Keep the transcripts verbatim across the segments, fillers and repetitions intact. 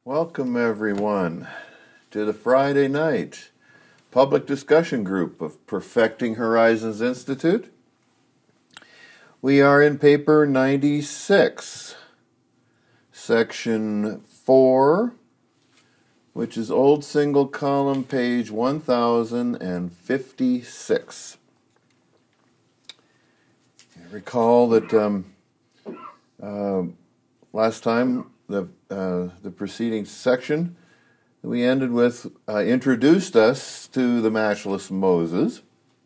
Welcome, everyone, to the Friday night public discussion group of Perfecting Horizons Institute. We are in paper ninety-six, section four, which is old single column, page one thousand fifty-six. Recall that um, uh, last time, the uh, the preceding section, we ended with uh, introduced us to the matchless Moses.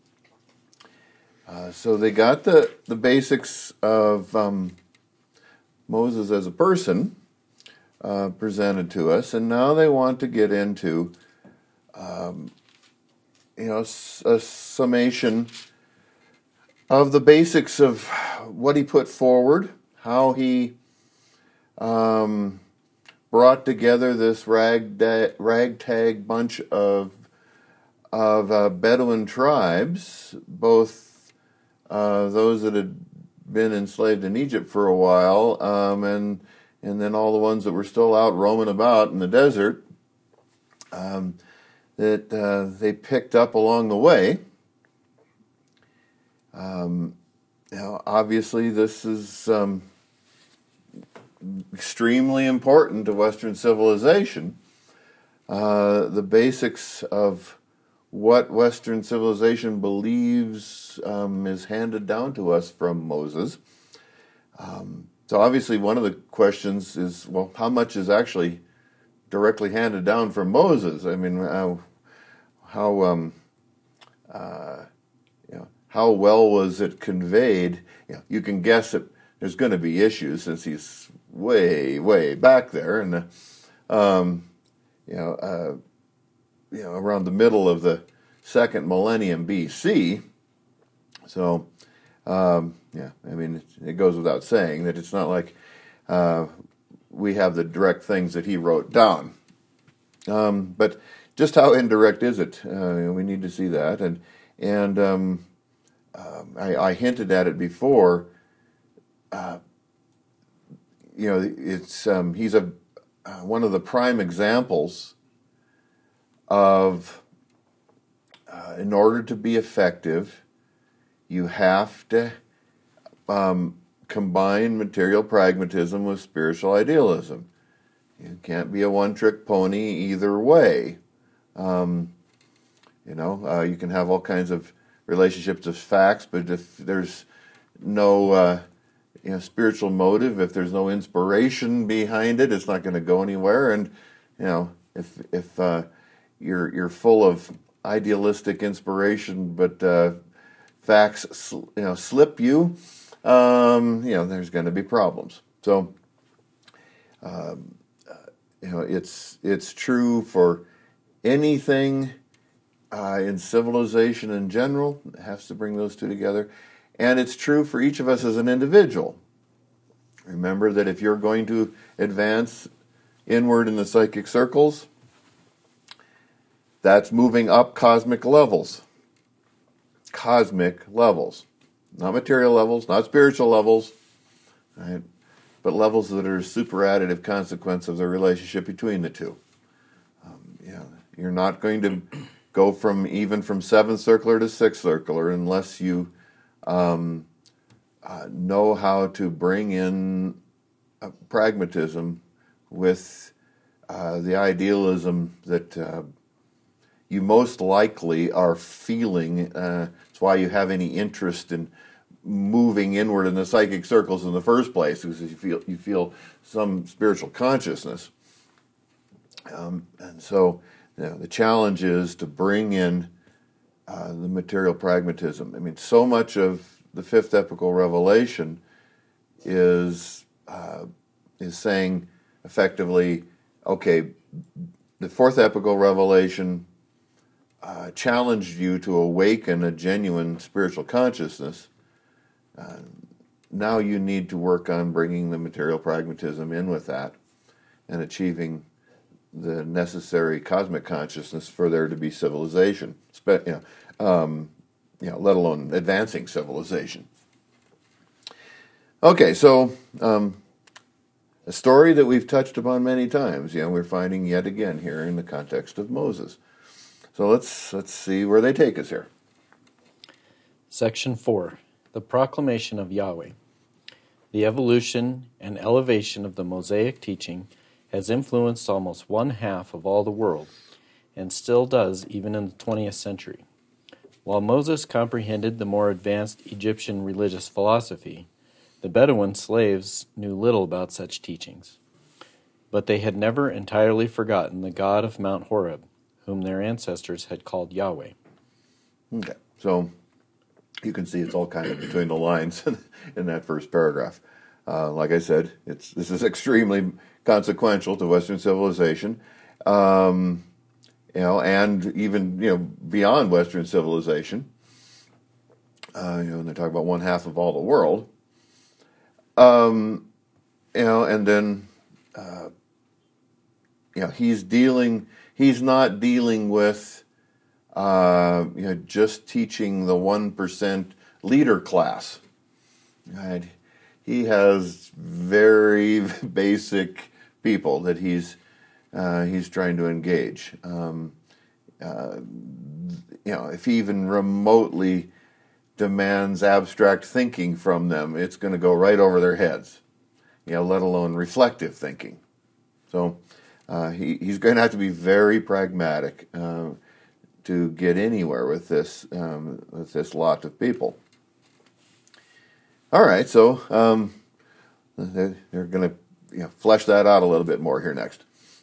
Uh, so they got the, the basics of um, Moses as a person uh, presented to us, and now they want to get into um, you know a summation of the basics of what he put forward, how he um, brought together this ragda- ragtag bunch of of uh, Bedouin tribes, both uh, those that had been enslaved in Egypt for a while, um, and and then all the ones that were still out roaming about in the desert, um, that uh, they picked up along the way. Um, you know, obviously, this is um, extremely important to Western civilization. Uh, the basics of what Western civilization believes um, is handed down to us from Moses. Um, so obviously, one of the questions is, well, how much is actually directly handed down from Moses? I mean, how how um, uh, you know. How well was it conveyed? You know, you can guess that there's going to be issues since he's way, way back there, and um, you know, uh, you know, around the middle of the second millennium B C. So, um, yeah, I mean, it, it goes without saying that it's not like uh, we have the direct things that he wrote down. Um, but just how indirect is it? Uh, we need to see that, and and. Um, Um, I, I hinted at it before. Uh, you know, it's um, he's a uh, one of the prime examples of uh, in order to be effective, you have to um, combine material pragmatism with spiritual idealism. You can't be a one-trick pony either way. Um, you know, uh, you can have all kinds of relationships of facts, but if there's no uh, you know spiritual motive, if there's no inspiration behind it, it's not going to go anywhere. And you know, if if uh, you're you're full of idealistic inspiration, but uh, facts sl- you know slip you, um, you know, there's going to be problems. So um, uh, you know, it's it's true for anything. Uh, in civilization in general, it has to bring those two together. And it's true for each of us as an individual. Remember that if you're going to advance inward in the psychic circles, that's moving up cosmic levels. Cosmic levels. Not material levels, not spiritual levels, right? But levels that are a super additive consequence of the relationship between the two. Um, yeah, you're not going to go from even from seventh circular to sixth circular unless you um, uh, know how to bring in uh, pragmatism with uh, the idealism that uh, you most likely are feeling. Uh, it's why you have any interest in moving inward in the psychic circles in the first place, because you feel you feel some spiritual consciousness, um, and so. You know, the challenge is to bring in uh, the material pragmatism. I mean, so much of the fifth epical revelation is uh, is saying effectively, okay, the fourth epical revelation uh, challenged you to awaken a genuine spiritual consciousness. Uh, now you need to work on bringing the material pragmatism in with that and achieving the necessary cosmic consciousness for there to be civilization, you know, um, you know, let alone advancing civilization. Okay, so um, a story that we've touched upon many times. You know, we're finding yet again here in the context of Moses. So let's let's see where they take us here. Section four. The Proclamation of Yahweh. The evolution and elevation of the Mosaic teaching has influenced almost one half of all the world, and still does even in the twentieth century. While Moses comprehended the more advanced Egyptian religious philosophy, the Bedouin slaves knew little about such teachings. But they had never entirely forgotten the God of Mount Horeb, whom their ancestors had called Yahweh. Okay, so you can see it's all kind of between the lines in that first paragraph. Uh, like I said, it's this is extremely consequential to Western civilization, um, you know, and even you know beyond Western civilization. Uh, you know, when they talk about one half of all the world, um, you know, and then uh, you know he's dealing. He's not dealing with uh, you know just teaching the one percent leader class, right? He has very basic people that he's uh, he's trying to engage. Um, uh, you know, if he even remotely demands abstract thinking from them, it's going to go right over their heads. You know, let alone reflective thinking. So uh, he he's going to have to be very pragmatic uh, to get anywhere with this um, with this lot of people. All right, so um, they're, they're going to you know, flesh that out a little bit more here next.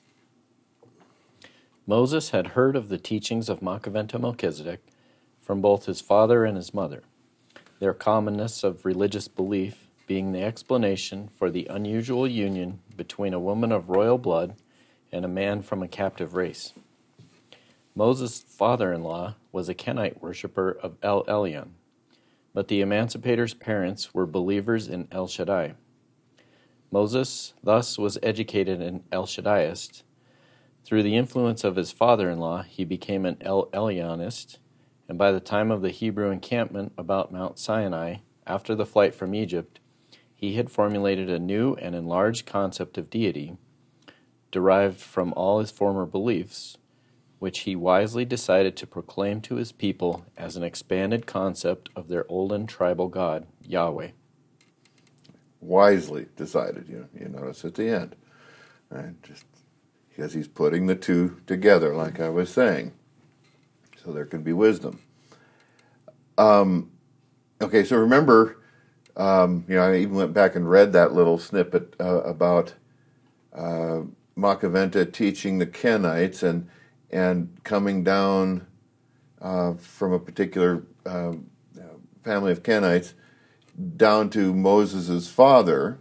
Moses had heard of the teachings of Makaventa Melchizedek from both his father and his mother, their commonness of religious belief being the explanation for the unusual union between a woman of royal blood and a man from a captive race. Moses' father-in-law was a Kenite worshiper of El Elyon, but the emancipator's parents were believers in El Shaddai. Moses thus was educated in El Shaddaiist. Through the influence of his father-in-law, he became an El Elyonist, and by the time of the Hebrew encampment about Mount Sinai, after the flight from Egypt, he had formulated a new and enlarged concept of deity, derived from all his former beliefs, which he wisely decided to proclaim to his people as an expanded concept of their olden tribal god, Yahweh. Wisely decided, you know, you notice at the end, right? Just because he's putting the two together, like I was saying, so there can be wisdom. Um, okay, so remember, um, you know, I even went back and read that little snippet uh, about uh, Makaventa teaching the Kenites and and coming down uh, from a particular uh, family of Kenites down to Moses' father.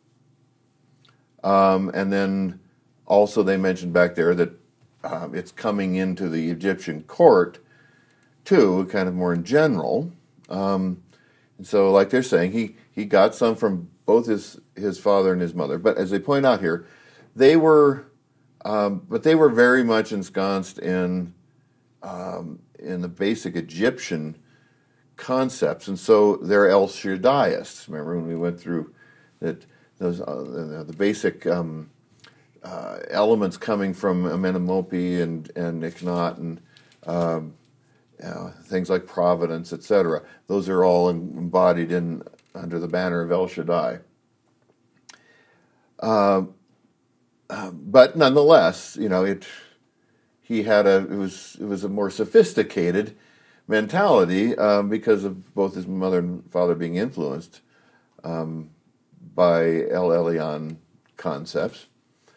Um, and then also they mentioned back there that uh, it's coming into the Egyptian court, too, kind of more in general. Um, and so, like they're saying, he, he got some from both his, his father and his mother. But as they point out here, they were... Um, but they were very much ensconced in um, in the basic Egyptian concepts, and so they're El Shaddaiists. Remember when we went through that those uh, the basic um, uh, elements coming from Amenemope and and Iknot and um, you know, things like providence, et cetera. Those are all embodied in under the banner of El Shaddai. Uh, Uh, but nonetheless, you know, it he had a it was it was a more sophisticated mentality um, because of both his mother and father being influenced um, by El Elyon concepts.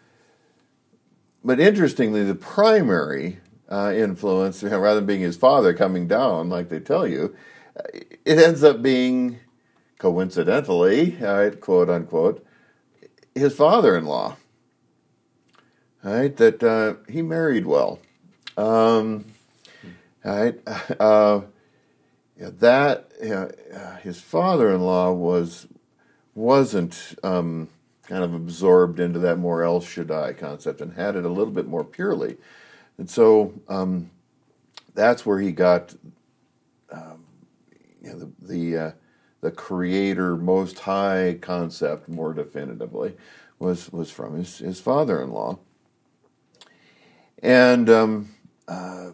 But interestingly, the primary uh, influence, rather than being his father coming down, like they tell you, it ends up being, coincidentally, uh, quote unquote, his father-in-law. Right, that uh, he married well. Um, right, uh, yeah, that yeah, uh, his father-in-law was wasn't um, kind of absorbed into that more El Shaddai concept and had it a little bit more purely, and so um, that's where he got um, you know, the the, uh, the Creator Most High concept more definitively, was was from his, his father-in-law. And um, uh,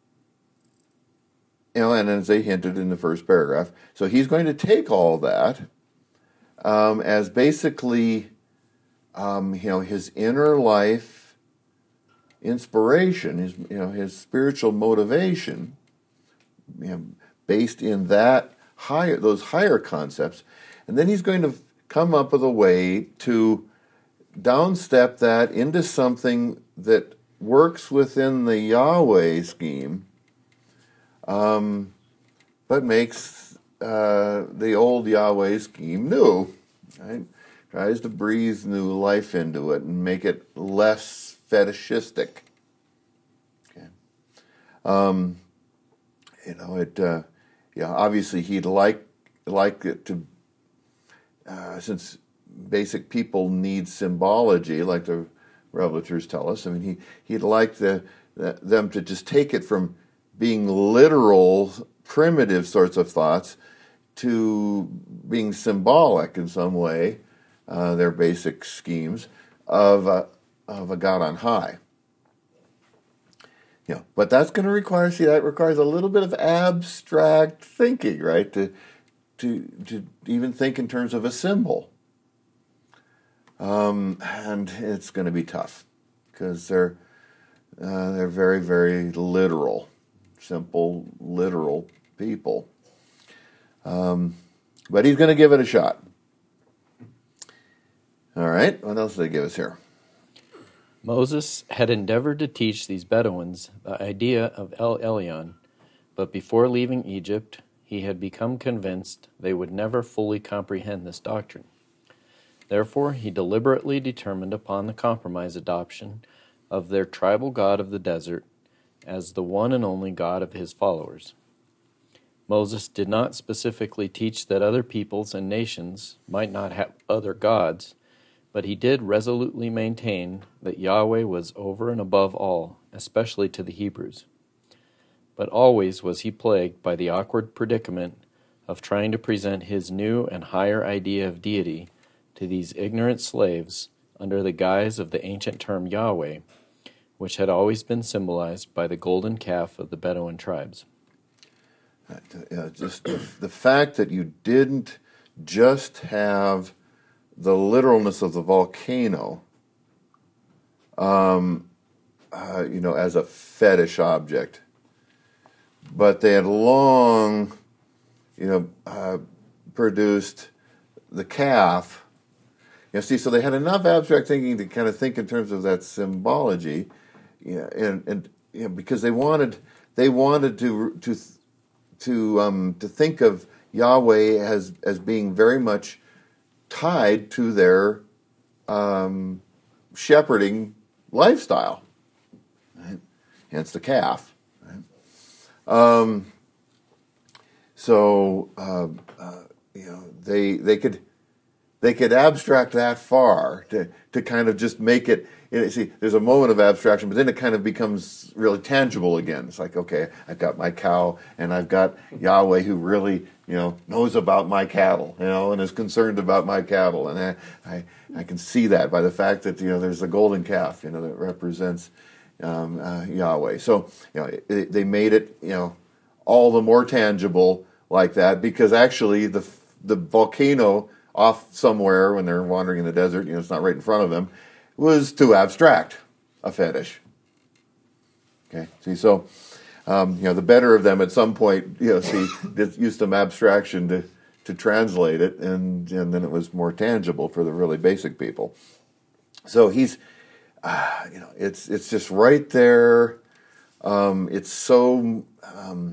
you know, and as they hinted in the first paragraph, so he's going to take all that um, as basically, um, you know, his inner life inspiration, his you know his spiritual motivation, you know, based in that higher those higher concepts, and then he's going to come up with a way to downstep that into something that works within the Yahweh scheme, um, but makes uh, the old Yahweh scheme new. Right? Tries to breathe new life into it and make it less fetishistic. Okay, um, you know it. Uh, yeah, obviously he'd like like it to, uh, since basic people need symbology, like the Revelators tell us. I mean, he, he'd like the, the, them to just take it from being literal, primitive sorts of thoughts to being symbolic in some way, uh, their basic schemes, of a, of a God on high. You know, but that's going to require, see, that requires a little bit of abstract thinking, right? To, to, to even think in terms of a symbol. Um, and it's going to be tough because they're uh, they're very, very literal, simple, literal people. Um, but he's going to give it a shot. All right, what else did they give us here? Moses had endeavored to teach these Bedouins the idea of El Elyon, but before leaving Egypt, he had become convinced they would never fully comprehend this doctrine. Therefore, he deliberately determined upon the compromise adoption of their tribal god of the desert as the one and only God of his followers. Moses did not specifically teach that other peoples and nations might not have other gods, but he did resolutely maintain that Yahweh was over and above all, especially to the Hebrews. But always was he plagued by the awkward predicament of trying to present his new and higher idea of deity to these ignorant slaves under the guise of the ancient term Yahweh, which had always been symbolized by the golden calf of the Bedouin tribes. Uh, just the, the fact that you didn't just have the literalness of the volcano, um, uh, you know, as a fetish object, but they had long, you know, uh, produced the calf. You know, see, so they had enough abstract thinking to kind of think in terms of that symbology, you know, and and you know, because they wanted they wanted to to to um, to think of Yahweh as as being very much tied to their um, shepherding lifestyle, right? Hence the calf. Right? Um, so uh, uh, you know they they could. They could abstract that far to, to kind of just make it, you know, see, there's a moment of abstraction, but then it kind of becomes really tangible again. It's like, okay, I've got my cow, and I've got Yahweh who really, you know, knows about my cattle, you know, and is concerned about my cattle. And I, I, I can see that by the fact that, you know, there's a golden calf, you know, that represents um, uh, Yahweh. So, you know, it, they made it, you know, all the more tangible like that because actually the the volcano off somewhere when they're wandering in the desert, you know, it's not right in front of them, was too abstract a fetish. Okay, see, so, um, you know, the better of them at some point, you know, see, used some abstraction to, to translate it, and, and then it was more tangible for the really basic people. So he's, uh, you know, it's it's just right there. Um, it's so... Um,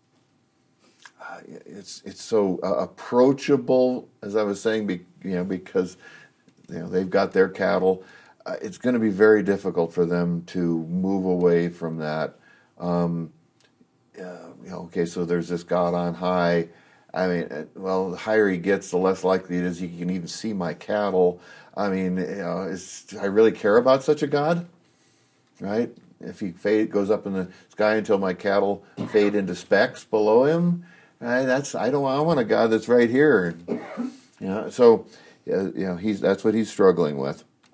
It's it's so uh, approachable, as I was saying, be, you know, because you know they've got their cattle. Uh, it's going to be very difficult for them to move away from that. Um, uh, you know, okay, so there's this God on high. I mean, uh, well, the higher he gets, the less likely it is he can even see my cattle. I mean, you know, is, do I really care about such a God? Right? If he fade goes up in the sky until my cattle fade into specks below him. I, that's I don't I want a God that's right here, you know. So, uh, you know, he's that's what he's struggling with.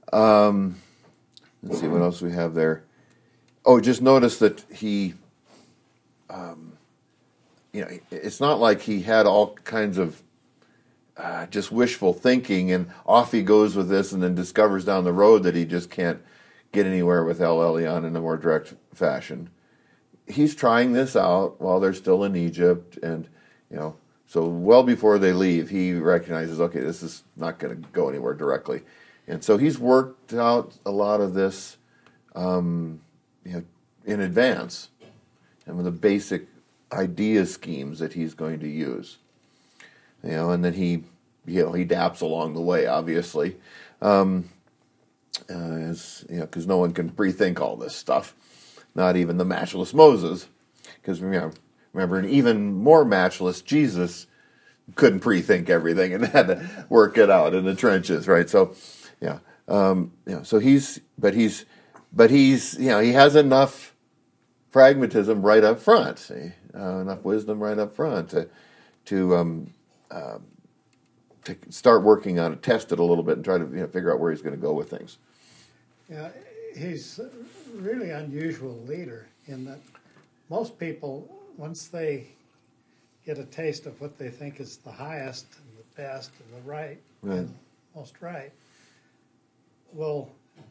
Um, let's see what else we have there. Oh, just notice that he, um, you know, it's not like he had all kinds of uh, just wishful thinking and off he goes with this and then discovers down the road that he just can't get anywhere with El Elyon in a more direct fashion. He's trying this out while they're still in Egypt, and, you know, so well before they leave, he recognizes, okay, this is not going to go anywhere directly. And so he's worked out a lot of this um, you know, in advance, and with the basic idea schemes that he's going to use. You know, and then he, you know, he daps along the way, obviously, um, uh, as, you know, because no one can pre-think all this stuff, not even the matchless Moses, because remember, remember, an even more matchless Jesus couldn't pre-think everything and had to work it out in the trenches, right? So, yeah, um, you know, so he's, but he's, but he's, you know, he has enough pragmatism right up front, see, uh, enough wisdom right up front to, to, um, uh, to start working on it, test it a little bit, and try to, you know, figure out where he's going to go with things. Yeah, he's a really unusual leader in that most people, once they get a taste of what they think is the highest and the best and the right, right. and most right, will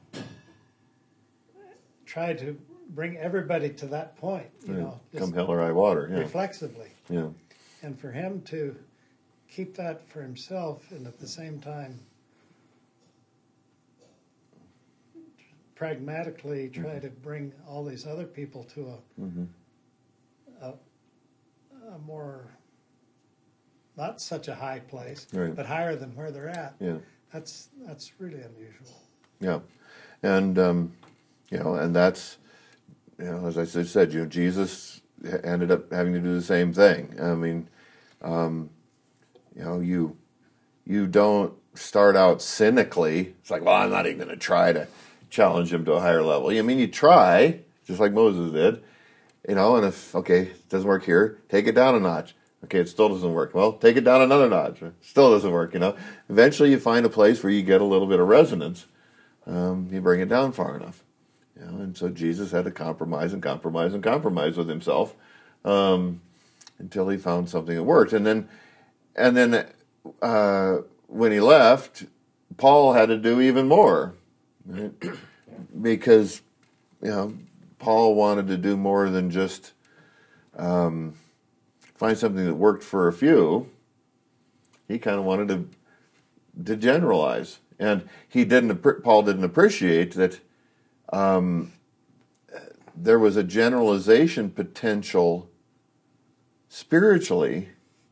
try to bring everybody to that point, you right. know. Come hell or high water, yeah. Reflexively. Yeah. And for him to keep that for himself and at the same time pragmatically try mm-hmm. to bring all these other people to a, mm-hmm. a, a more, not such a high place, right. but higher than where they're at. Yeah. That's that's really unusual. Yeah. And, um, you know, and that's, you know, as I said, you know, Jesus ended up having to do the same thing. I mean, um, you know, you you don't start out cynically. It's like, well, I'm not even going to try to challenge him to a higher level. I mean, you try, just like Moses did, you know, and if, okay, it doesn't work here, take it down a notch. Okay, it still doesn't work. Well, take it down another notch. Still doesn't work, you know. Eventually you find a place where you get a little bit of resonance. Um, you bring it down far enough. You know, and so Jesus had to compromise and compromise and compromise with himself um, until he found something that worked. And then, and then uh, when he left, Paul had to do even more, right? Because, you know, Paul wanted to do more than just um, find something that worked for a few. He kind of wanted to to generalize, and he didn't. Paul didn't appreciate that. Um, there was a generalization potential spiritually.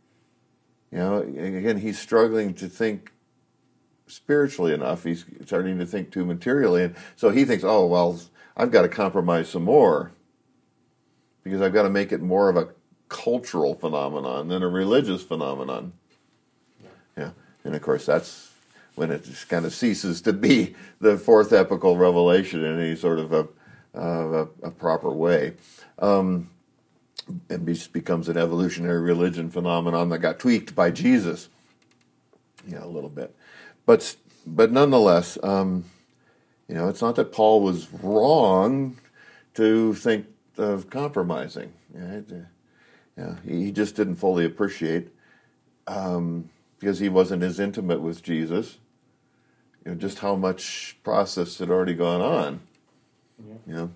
You know, again, he's struggling to think spiritually enough. He's starting to think too materially, and so he thinks, "Oh, well, I've got to compromise some more because I've got to make it more of a cultural phenomenon than a religious phenomenon." Yeah, and of course that's when it just kind of ceases to be the fourth epical revelation in any sort of a, uh, a, a proper way. Um, it just becomes an evolutionary religion phenomenon that got tweaked by Jesus, you know, a little bit. But but nonetheless, um, you know, it's not that Paul was wrong to think of compromising. Right? Yeah, he just didn't fully appreciate um, because he wasn't as intimate with Jesus. You know, just how much process had already gone on. Yeah. You know.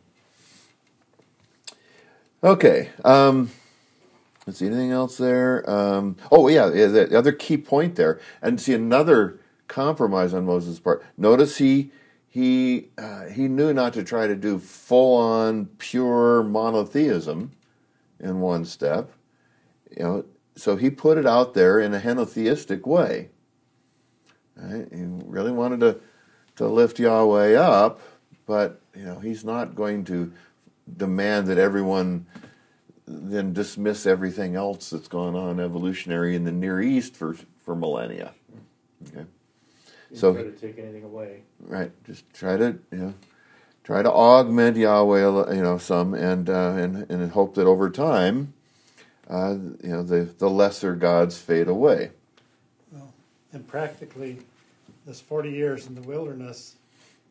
Okay. Um, let's see, anything else there? Um, oh, yeah, the other key point there, and see another compromise on Moses' part. Notice he he uh, he knew not to try to do full-on pure monotheism in one step. You know, so he put it out there in a henotheistic way. Right? He really wanted to to lift Yahweh up, but you know he's not going to demand that everyone then dismiss everything else that's gone on evolutionary in the Near East for for millennia. Okay, you so try to take anything away, right? Just try to you know try to augment Yahweh, you know, some, and uh, and and hope that over time, uh, you know, the the lesser gods fade away. Well, and practically, this forty years in the wilderness,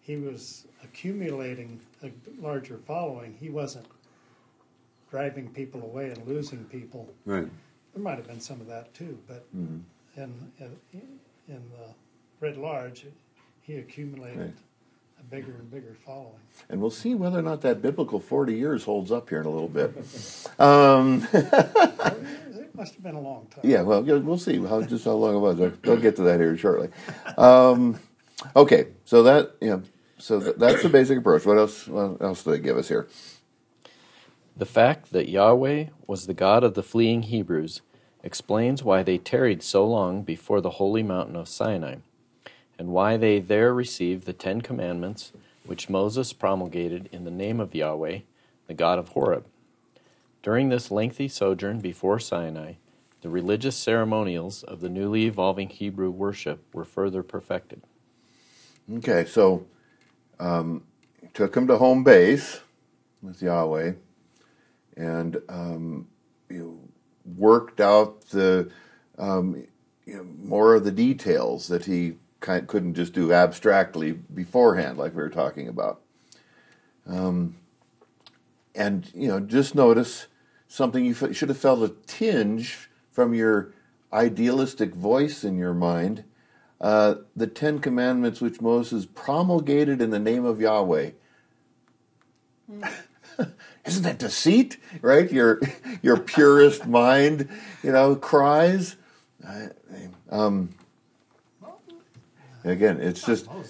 he was accumulating a larger following. He wasn't driving people away and losing people. Right. There might have been some of that too, but Mm-hmm. in, in, in the writ large, he accumulated Right. a bigger and bigger following. And we'll see whether or not that biblical forty years holds up here in a little bit. Um, It must have been a long time. yeah, well, yeah, we'll see how just how long it was. We'll get to that here shortly. Um, okay, so that yeah, so th- that's the basic approach. What else? What else do they give us here? The fact that Yahweh was the God of the fleeing Hebrews explains why they tarried so long before the holy mountain of Sinai, and why they there received the Ten Commandments which Moses promulgated in the name of Yahweh, the God of Horeb. During this lengthy sojourn before Sinai, the religious ceremonials of the newly evolving Hebrew worship were further perfected. Okay, so um, took him to home base with Yahweh, and um, you know, worked out the um, you know, more of the details that he kind couldn't just do abstractly beforehand, like we were talking about. Um, and you know, just notice something you f- should have felt a tinge from your idealistic voice in your mind. Uh, the Ten Commandments which Moses promulgated in the name of Yahweh. Isn't that deceit, right? Your your purest mind, you know, cries. I- Um, again, it's just Moses.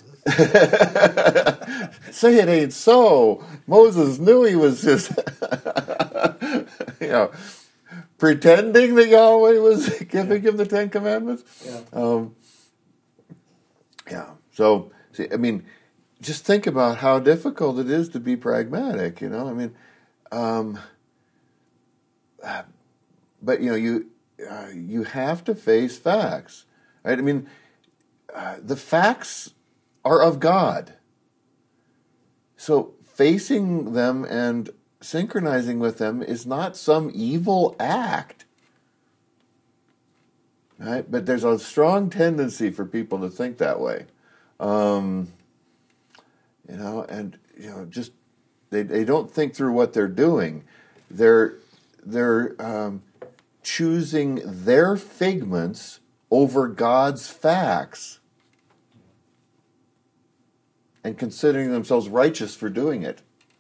say it ain't so. Moses knew he was just, you know, pretending that Yahweh was giving him the Ten Commandments. Yeah. Um, yeah. So, see, I mean, just think about how difficult it is to be pragmatic. You know, I mean, um, but you know, you uh, you have to face facts, right? I mean, uh, the facts are of God. So facing them and synchronizing with them is not some evil act. Right? But there's a strong tendency for people to think that way. Um, you know, and you know, just they they don't think through what they're doing. They're they're um, choosing their figments over God's facts and considering themselves righteous for doing it.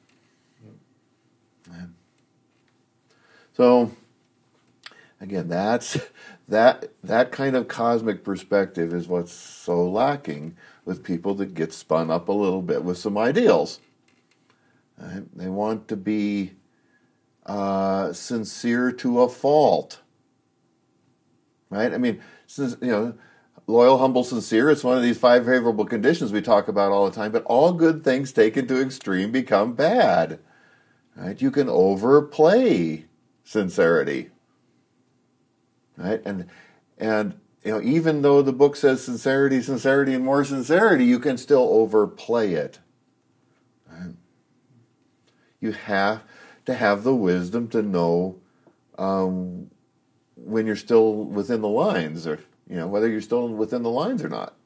So, again, that's that that kind of cosmic perspective is what's so lacking with people that get spun up a little bit with some ideals. Right? They want to be uh, sincere to a fault. Right? I mean, since, you know, loyal, humble, sincere, it's one of these five favorable conditions we talk about all the time, but all good things taken to extreme become bad. Right? You can overplay sincerity. Right? And and you know, even though the book says sincerity, sincerity, and more sincerity, you can still overplay it. Right? You have to have the wisdom to know um, when you're still within the lines, or you know, whether you're still within the lines or not.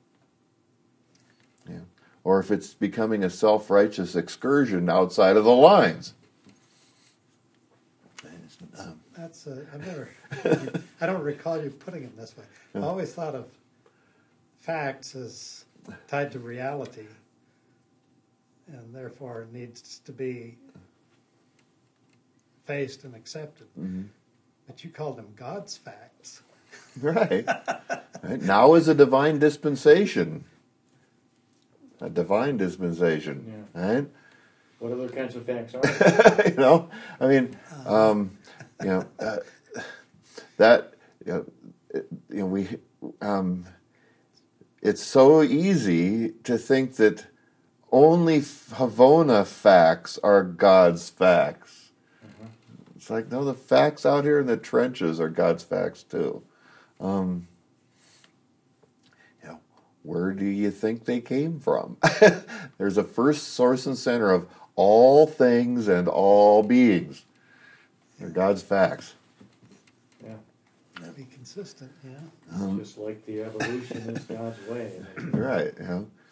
Yeah. Or if it's becoming a self-righteous excursion outside of the lines. Um, That's a, I've never, I don't recall you putting it this way. I always thought of facts as tied to reality, and therefore needs to be faced and accepted. mm-hmm. But you called them God's facts. Right. Right. Now is a divine dispensation. A divine dispensation. Yeah. Right? What other kinds of facts are? You know, I mean, um, you know, uh, that, you know, it, you know, we, um, it's so easy to think that only Havona facts are God's facts. Mm-hmm. It's like, no, the facts out here in the trenches are God's facts too. Um, you know, where do you think they came from? There's a first source and center of all things and all beings. They're God's facts. Yeah. Be consistent, yeah. Um, Just like the evolution is God's way. right, you know.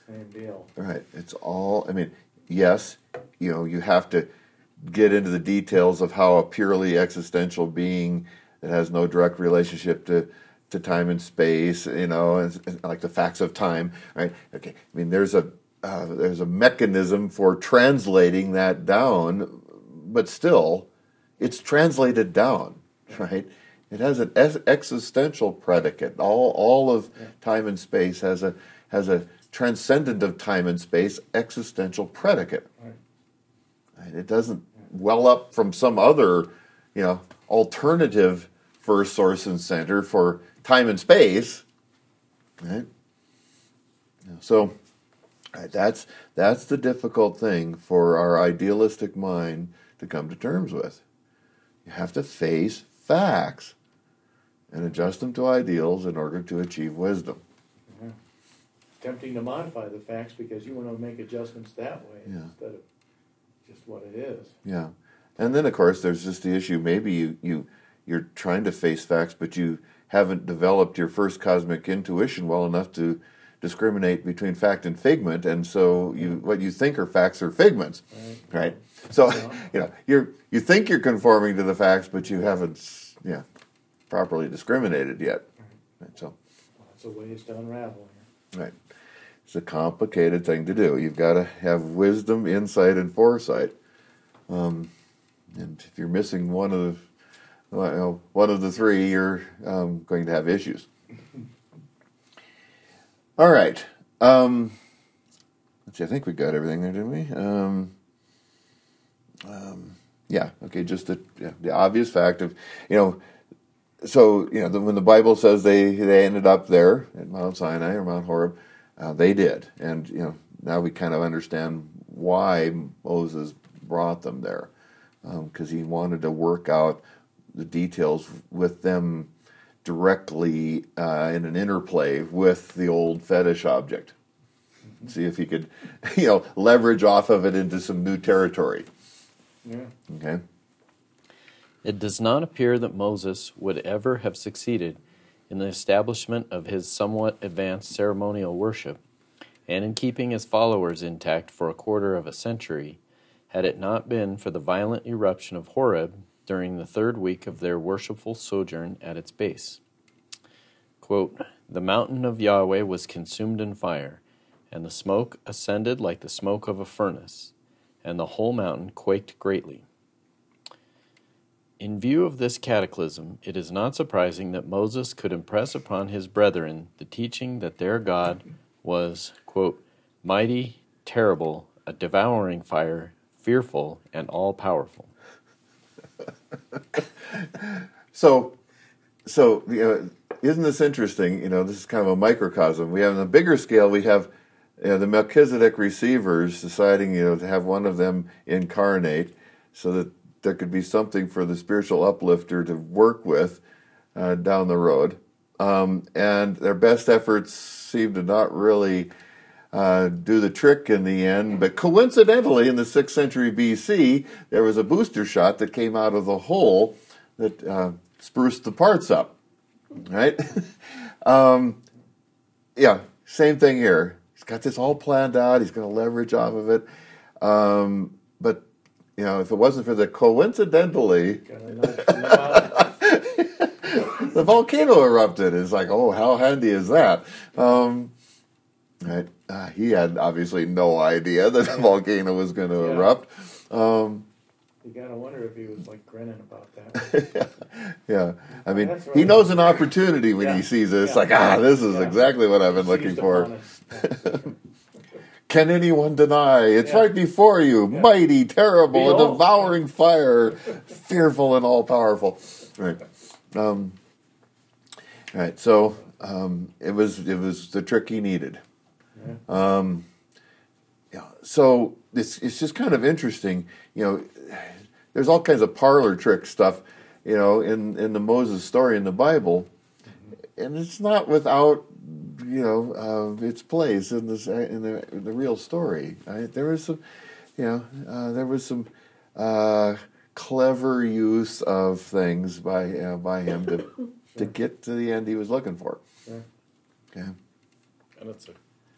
Same deal. Right. It's all, I mean, yes, you know, you have to get into the details of how a purely existential being that has no direct relationship to, to time and space, you know, and, and like the facts of time, right? Okay. I mean, there's a uh, there's a mechanism for translating that down, but still, it's translated down, right? It has an ex- existential predicate. All all of yeah. time and space has a has a transcendent of time and space existential predicate. Right. Right? It doesn't well up from some other, you know, alternative first source and center for time and space. Right? So right, that's that's the difficult thing for our idealistic mind to come to terms with. You have to face facts and adjust them to ideals in order to achieve wisdom. Mm-hmm. Tempting to modify the facts because you want to make adjustments that way yeah. instead of just what it is. Yeah. And then, of course, there's just the issue, maybe you, you, you're trying to face facts, but you haven't developed your first cosmic intuition well enough to discriminate between fact and figment, and so you what you think are facts are figments, right? right? So, you know, you're you think you're conforming to the facts, but you haven't, yeah, properly discriminated yet. Right. So, well, that's a ways to unravel here. Right. It's a complicated thing to do. You've got to have wisdom, insight, and foresight. Um, and if you're missing one of the well, one of the three, you're um, going to have issues. All right. Um, let's see. I think we got everything there, didn't we? Um, um, yeah. Okay. Just the yeah, the obvious fact of, you know, so you know the, when the Bible says they they ended up there at Mount Sinai or Mount Horeb, uh, they did, and you know now we kind of understand why Moses brought them there, because um, he wanted to work out the details with them directly uh, in an interplay with the old fetish object. Mm-hmm. See if he could, you know, leverage off of it into some new territory. Yeah. Okay. It does not appear that Moses would ever have succeeded in the establishment of his somewhat advanced ceremonial worship, and in keeping his followers intact for a quarter of a century, had it not been for the violent eruption of Horeb during the third week of their worshipful sojourn at its base. Quote, "The mountain of Yahweh was consumed in fire, and the smoke ascended like the smoke of a furnace, and the whole mountain quaked greatly." In view of this cataclysm, it is not surprising that Moses could impress upon his brethren the teaching that their God was, quote, "mighty, terrible, a devouring fire, fearful, and all-powerful." so, so you know, isn't this interesting? You know, this is kind of a microcosm. We have on a bigger scale, we have you know, the Melchizedek receivers deciding, you know, to have one of them incarnate, so that there could be something for the spiritual uplifter to work with uh, down the road. Um, and their best efforts seem to not really uh, do the trick in the end. But coincidentally, in the sixth century B C, there was a booster shot that came out of the hole that uh, spruced the parts up. Right? um, yeah, same thing here. He's got this all planned out. He's going to leverage off of it. Um, but you know, if it wasn't for the coincidentally, the volcano erupted. It's like, oh, how handy is that? Um, right? Uh, he had obviously no idea that the volcano was going to yeah. erupt. Um, you gotta wonder if he was like grinning about that. yeah, I mean, right. he knows an opportunity when yeah. he sees it. It's yeah. like, ah, this is yeah. exactly what I've been looking for. Can anyone deny? It's yeah. right before you. Yeah. Mighty, terrible, Behold. a devouring fire, fearful and all-powerful. Right. Um, right. So um, it was it was the trick he needed. Yeah. Um, yeah. So it's it's just kind of interesting. You know, there's all kinds of parlor trick stuff, you know, in, in the Moses story in the Bible, mm-hmm. and it's not without, you know, uh, its place in this in the in the real story. Right? There was some, you know, uh, there was some uh, clever use of things by uh, by him to to get to the end he was looking for. Yeah. Yeah. And it's a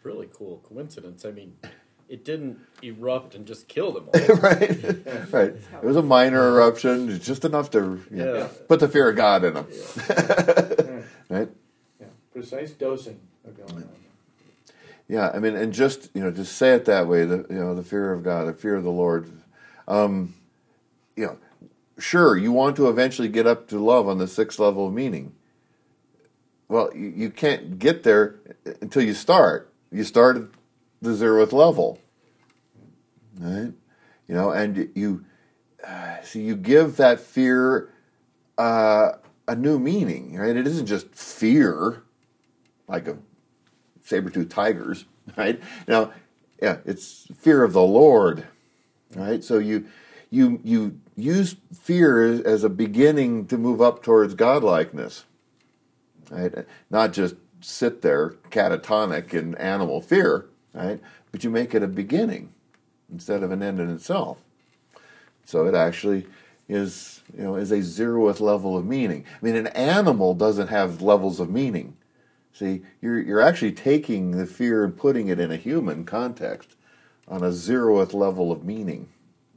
really cool coincidence. I mean, it didn't erupt and just kill them all. right, right. It was a minor eruption, it's just enough to you know, Yeah. put the fear of God in them. Yeah. Right? Yeah. Precise dosing of going on. Yeah, I mean, and just you know, just say it that way. The you know, the fear of God, the fear of the Lord. Um, you know, sure, you want to eventually get up to love on the sixth level of meaning. Well, you, you can't get there until you start. You start at the zeroth level, right? You know, and you uh, see you give that fear uh, a new meaning, right? It isn't just fear, like a saber-toothed tigers, right? Now, yeah, it's fear of the Lord, right? So you you you use fear as, as a beginning to move up towards godlikeness, right? Not just sit there catatonic in animal fear, right? But you make it a beginning instead of an end in itself. So it actually is, you know, is a zeroth level of meaning. I mean, an animal doesn't have levels of meaning. See, you're you're actually taking the fear and putting it in a human context on a zeroth level of meaning.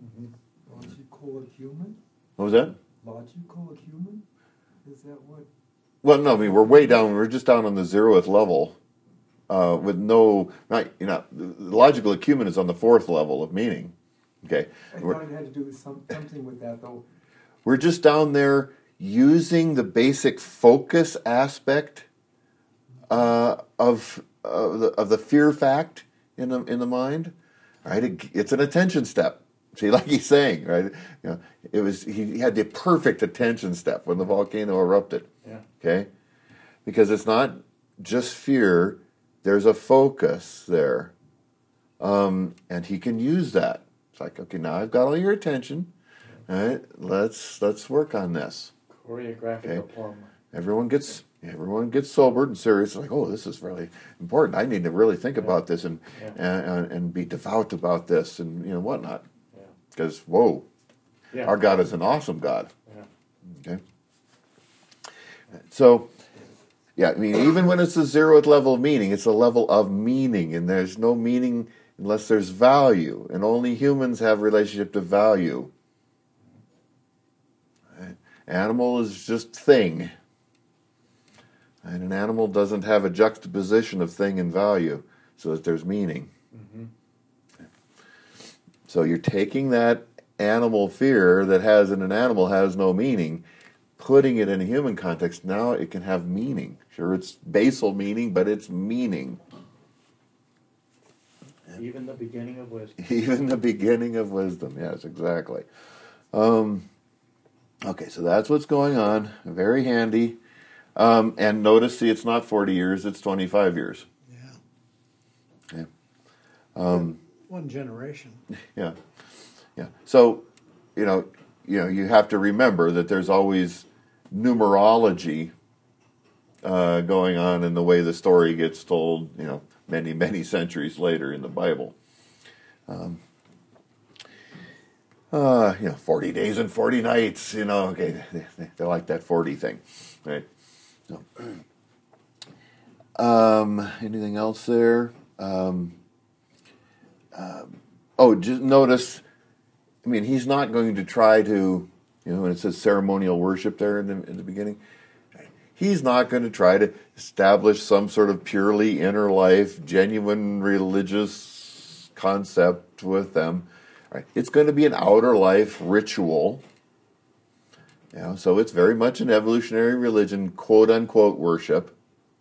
Logical human? What was that? Logical human? Is that what? Well, no, I mean, we're way down, we're just down on the zeroth level uh, with no, not, you know, the logical acumen is on the fourth level of meaning. Okay. I We're, thought it had to do with some, something with that, though. we're just down there using the basic focus aspect uh, of, of, the, of the fear fact in the, in the mind, right? It, it's an attention step. See, like he's saying, right? You know, it was he had the perfect attention step when the volcano erupted. Yeah. Okay, because it's not just fear. There's a focus there, um, and he can use that. It's like, okay, now I've got all your attention. All right, let's let's work on this. Choreographic Okay. aplomb. Everyone gets everyone gets sobered and serious. Like, oh, this is really important. I need to really think about this and Yeah. and, and be devout about this and you know whatnot. Yeah. Because whoa, Yeah. our God is an awesome God. Yeah. Okay. So, yeah, I mean, even when it's the zeroth level of meaning, it's a level of meaning, and there's no meaning unless there's value, and only humans have relationship to value. Right? Animal is just thing, and an animal doesn't have a juxtaposition of thing and value, so that there's meaning. Mm-hmm. So you're taking that animal fear that has in an animal has no meaning, putting it in a human context, now it can have meaning. Sure, it's basal meaning, but it's meaning. Even the beginning of wisdom. Even the beginning of wisdom. Yes, exactly. Um, okay, so that's what's going on. Very handy. Um, and notice, see, it's not forty years, it's twenty-five years. Yeah. Okay. Um, One generation. Yeah, yeah. So, you know, you know, you have to remember that there's always numerology uh, going on in the way the story gets told. You know, many many centuries later in the Bible. Um, uh, you know, forty days and forty nights. You know, okay, they, they, they like that forty thing, right? So, um, anything else there? Um, um, oh, just notice. I mean, he's not going to try to, you know, when it says ceremonial worship there in the, in the beginning, he's not going to try to establish some sort of purely inner life, genuine religious concept with them. Right? It's going to be an outer life ritual. You know, so it's very much an evolutionary religion, quote unquote worship.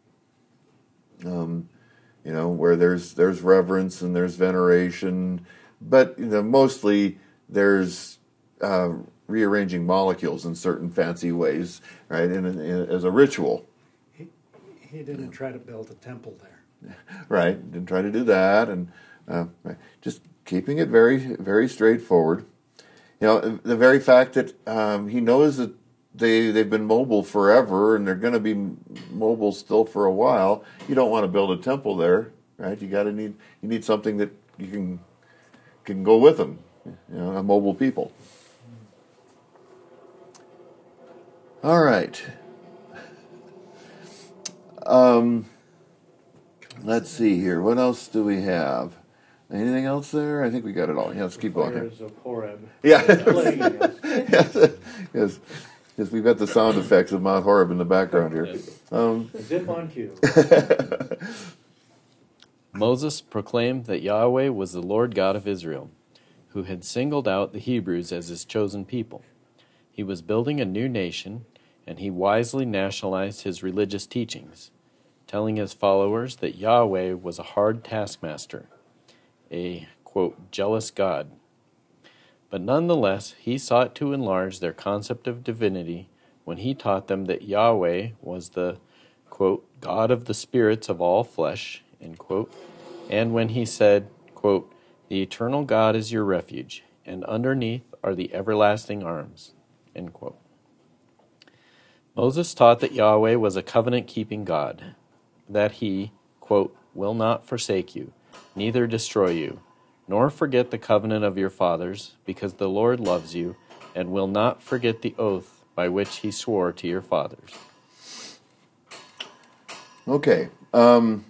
Um, you know, where there's there's reverence and there's veneration, but you know, mostly there's uh, rearranging molecules in certain fancy ways, right? In, in, as a ritual, He, he didn't try to build a temple there. right? Didn't try to do that, and uh, right. Just keeping it very very straightforward. You know, the very fact that um, he knows that they they've been mobile forever and they're going to be mobile still for a while. You don't want to build a temple there, right? You got to need you need something that you can can go with them. You know, a mobile people. All right. Um, Let's see here. What else do we have? Anything else there? I think we got it all. Yeah, let's keep going here. Fires of Horeb. Yeah. Plaguing us. yes. yes. Yes, we've got the sound effects of Mount Horeb in the background here. Um, As if on cue. Moses proclaimed that Yahweh was the Lord God of Israel, who had singled out the Hebrews as his chosen people. He was building a new nation, and he wisely nationalized his religious teachings, telling his followers that Yahweh was a hard taskmaster, a, quote, jealous God. But nonetheless, he sought to enlarge their concept of divinity when he taught them that Yahweh was the, quote, God of the spirits of all flesh, end quote, and when he said, quote, the eternal God is your refuge, and underneath are the everlasting arms, end quote. Moses taught that Yahweh was a covenant-keeping God, that he, quote, will not forsake you, neither destroy you, nor forget the covenant of your fathers, because the Lord loves you, and will not forget the oath by which he swore to your fathers. okay. Um,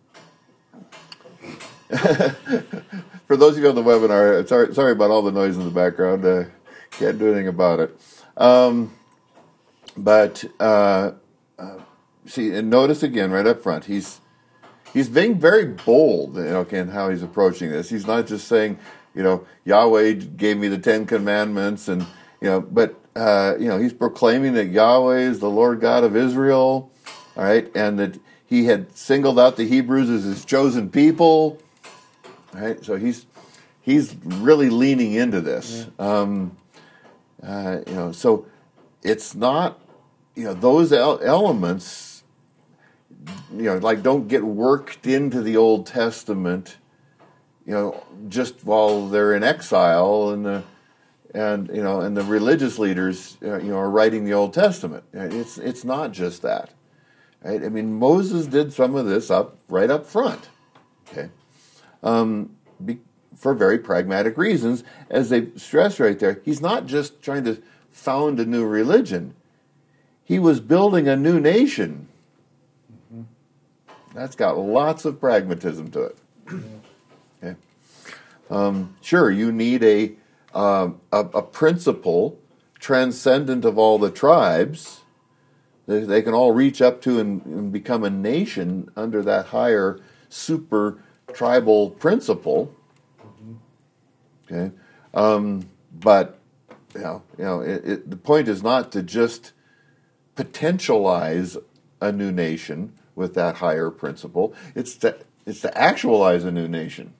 for those of you on the webinar, sorry, sorry about all the noise in the background. Uh, can't do anything about it. Um, but uh, uh, see, and notice again right up front, he's he's being very bold, you know, in how he's approaching this. He's not just saying, you know, Yahweh gave me the Ten Commandments, and you know, but uh, you know, he's proclaiming that Yahweh is the Lord God of Israel, all right, and that he had singled out the Hebrews as his chosen people. Right, so he's he's really leaning into this, yeah. um, uh, you know. So it's not, you know, those el- elements, you know, like don't get worked into the Old Testament, you know, just while they're in exile and the and you know and the religious leaders, uh, you know, are writing the Old Testament. It's it's not just that, right? I mean, Moses did some of this up right up front, okay. Um, be, for very pragmatic reasons, as they stress right there, he's not just trying to found a new religion. He was building a new nation. Mm-hmm. That's got lots of pragmatism to it. Okay. Um, sure, you need a, um, a a principle transcendent of all the tribes that they can all reach up to and, and become a nation under that higher super tribal principle, okay, um, but you know, you know, it, it, the point is not to just potentialize a new nation with that higher principle. It's to it's to actualize a new nation.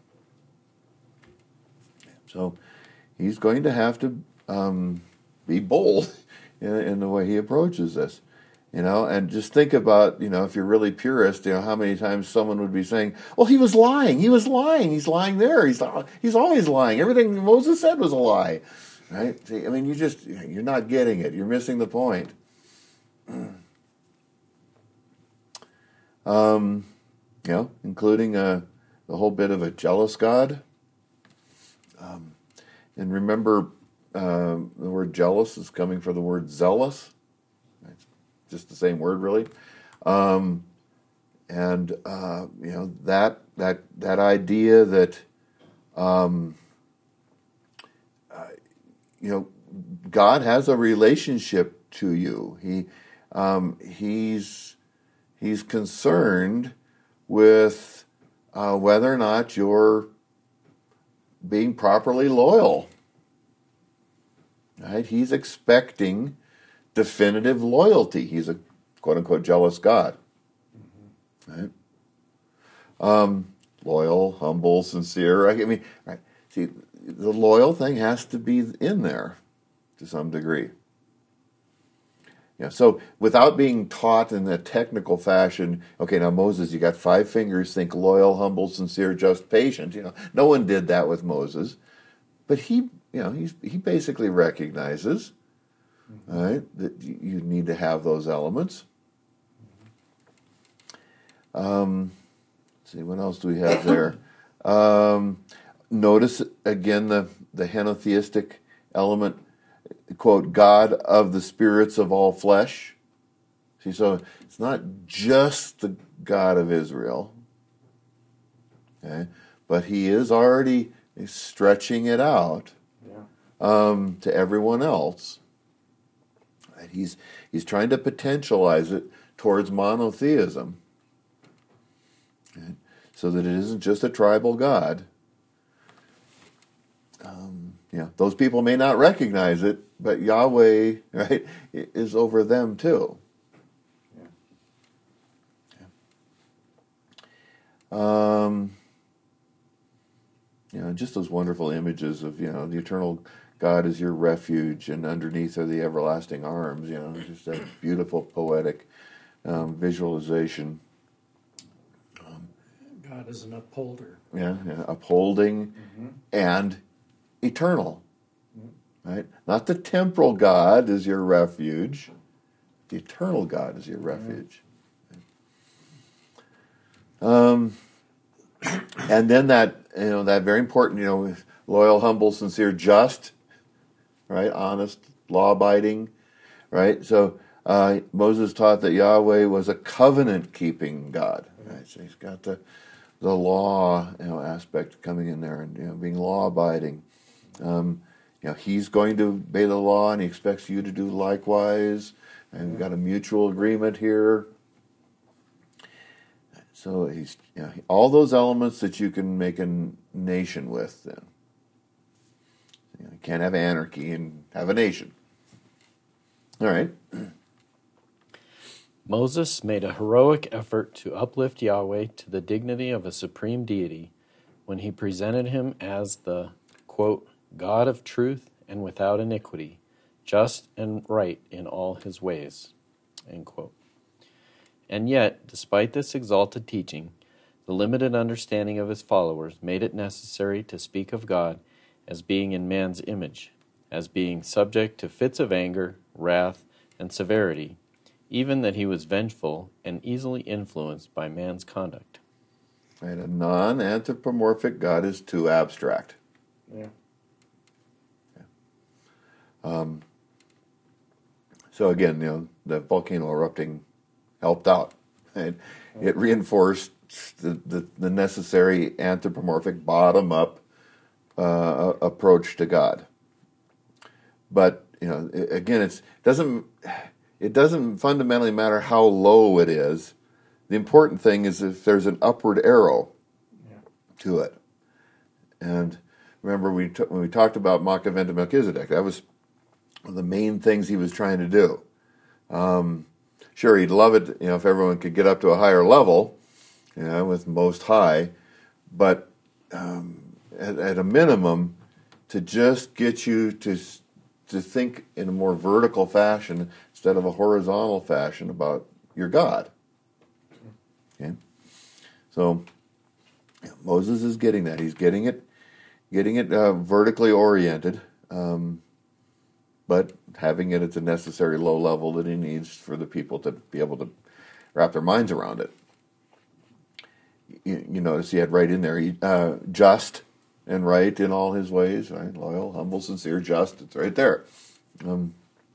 So he's going to have to um, be bold in, in the way he approaches this. You know, and just think about, you know, if you're really purist, you know, how many times someone would be saying, well, he was lying, he was lying, he's lying there, he's he's always lying, everything Moses said was a lie, right? See, I mean, you just, you're not getting it, you're missing the point. Um, you know, including a, a whole bit of a jealous God. Um, and remember, uh, the word jealous is coming from the word zealous. Just the same word, really, um, and uh, you know that that that idea that um, uh, you know God has a relationship to you. He um, he's he's concerned with uh, whether or not you're being properly loyal. Right? He's expecting definitive loyalty. He's a quote-unquote jealous God. Mm-hmm. Right? Um, loyal, humble, sincere. Right? I mean, right? See, the loyal thing has to be in there to some degree. Yeah. So without being taught in a technical fashion, okay, now Moses, you got five fingers, think loyal, humble, sincere, just, patient. You know, no one did that with Moses. But he, you know, he's, he basically recognizes, all right, that you need to have those elements. Um, let's see, what else do we have there? Um, notice again the, the henotheistic element, quote, God of the spirits of all flesh. See, so it's not just the God of Israel, Okay? But he is already stretching it out Yeah. um, to everyone else. Right? He's he's trying to potentialize it towards monotheism, right? So that it isn't just a tribal God. Um, yeah, those people may not recognize it, but Yahweh, right, is over them too. Yeah. Um, you know, just those wonderful images of, you know, the eternal God is your refuge, and underneath are the everlasting arms. You know, just that beautiful poetic um, visualization. God is an upholder. Yeah, yeah, upholding Mm-hmm. and eternal, right? Not the temporal God is your refuge. The eternal God is your refuge. Um, and then that, you know, that very important, you know, loyal, humble, sincere, just, right? Honest, law-abiding, right? So uh, Moses taught that Yahweh was a covenant-keeping God. Right? So he's got the the law, you know, aspect coming in there, and, you know, being law-abiding. Um, you know, he's going to obey the law, and he expects you to do likewise. And we've got a mutual agreement here. So he's, you know, all those elements that you can make a nation with. Then you know, you can't have anarchy and have a nation. All right. Moses made a heroic effort to uplift Yahweh to the dignity of a supreme deity when he presented him as the, quote, God of truth and without iniquity, just and right in all his ways, end quote. And yet, despite this exalted teaching, the limited understanding of his followers made it necessary to speak of God as being in man's image, as being subject to fits of anger, wrath, and severity, even that he was vengeful and easily influenced by man's conduct. And a non-anthropomorphic God is too abstract. Yeah. Um, so again, you know, the volcano erupting helped out. Right? It reinforced the, the, the necessary anthropomorphic bottom-up uh, approach to God. But you know, again, it's doesn't it doesn't fundamentally matter how low it is. The important thing is if there's an upward arrow Yeah. to it. And remember, we t- when we talked about Makaventa Melchizedek, that was one of the main things he was trying to do. Um, sure, he'd love it, you know, if everyone could get up to a higher level, you know, with Most High, but um, at, at a minimum, to just get you to to think in a more vertical fashion instead of a horizontal fashion about your God. Okay, so Moses is getting that. He's getting it, getting it uh, vertically oriented. Um, but having it at the necessary low level that he needs for the people to be able to wrap their minds around it. You, you notice he had right in there, he, uh, just and right in all his ways, right? Loyal, humble, sincere, just. It's right there. Um,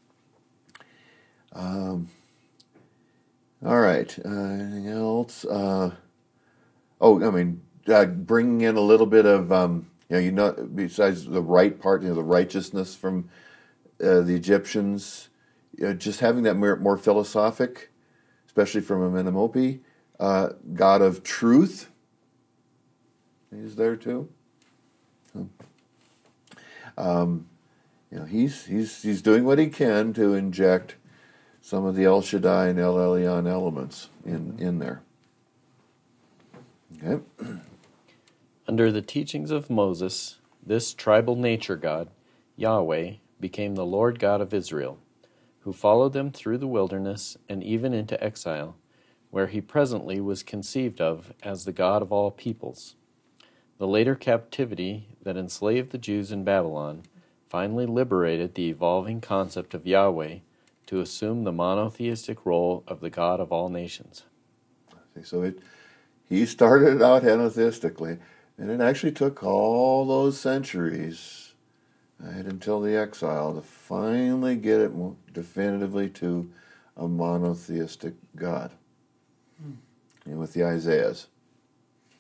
um, all right. Uh, anything else? Uh, oh, I mean, uh, bringing in a little bit of, um, you know, you know, besides the right part, you know, the righteousness from Uh, the Egyptians, uh, just having that more, more philosophic, especially from Amenemopi, uh, God of truth, he's there too. So, um, you know, he's he's he's doing what he can to inject some of the El Shaddai and El Elyon elements in in there. Okay. Under the teachings of Moses, this tribal nature God, Yahweh, became the Lord God of Israel, who followed them through the wilderness and even into exile, where he presently was conceived of as the God of all peoples. The later captivity that enslaved the Jews in Babylon finally liberated the evolving concept of Yahweh to assume the monotheistic role of the God of all nations. So it, he started out henotheistically, and it actually took all those centuries, right, until the exile, to finally get it definitively to a monotheistic God. Hmm. You know, with the Isaiahs.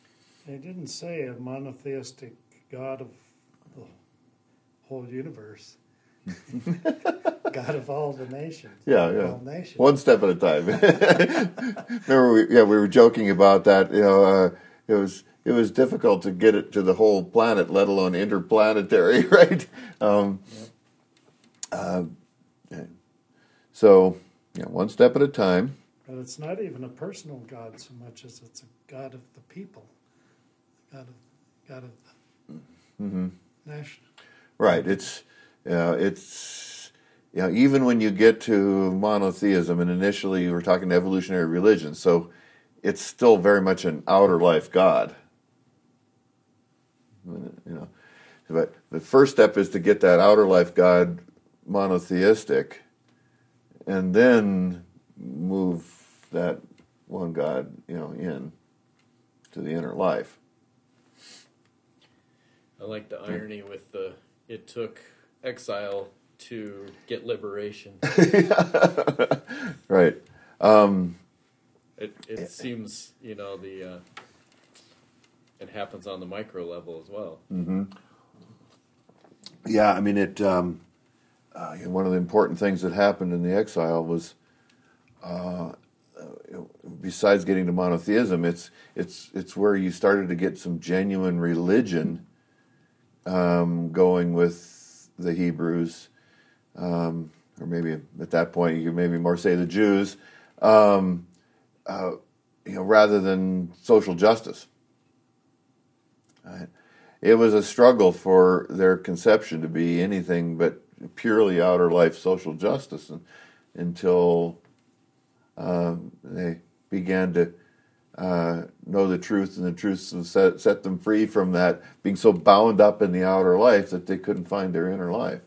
They didn't say a monotheistic God of the whole universe. God of all the nations. Yeah, yeah. All nations. One step at a time. Remember, we, yeah, we were joking about that. You know, uh, it was it was difficult to get it to the whole planet, let alone interplanetary, right? Um, uh, yeah. So, yeah, one step at a time. But it's not even a personal God so much as it's a God of the people. God of God of the Mm-hmm. nation. Right. It's uh, it's you know, even when you get to monotheism, and initially we're talking evolutionary religion, so it's still very much an outer life God. You know, but the first step is to get that outer life God monotheistic, and then move that one God, you know, in to the inner life. I like the irony with the it took exile to get liberation. Right. Um, It it seems, you know, the uh, it happens on the micro level as well. mm-hmm. Yeah, I mean, it. Um, uh, one of the important things that happened in the exile was, uh, besides getting to monotheism, it's it's it's where you started to get some genuine religion um, going with the Hebrews, um, or maybe at that point you could maybe more say the Jews, um, uh, you know, rather than social justice. Right? It was a struggle for their conception to be anything but purely outer life social justice, and, until um, they began to uh, know the truth, and the truth set, set them free from that being so bound up in the outer life that they couldn't find their inner life.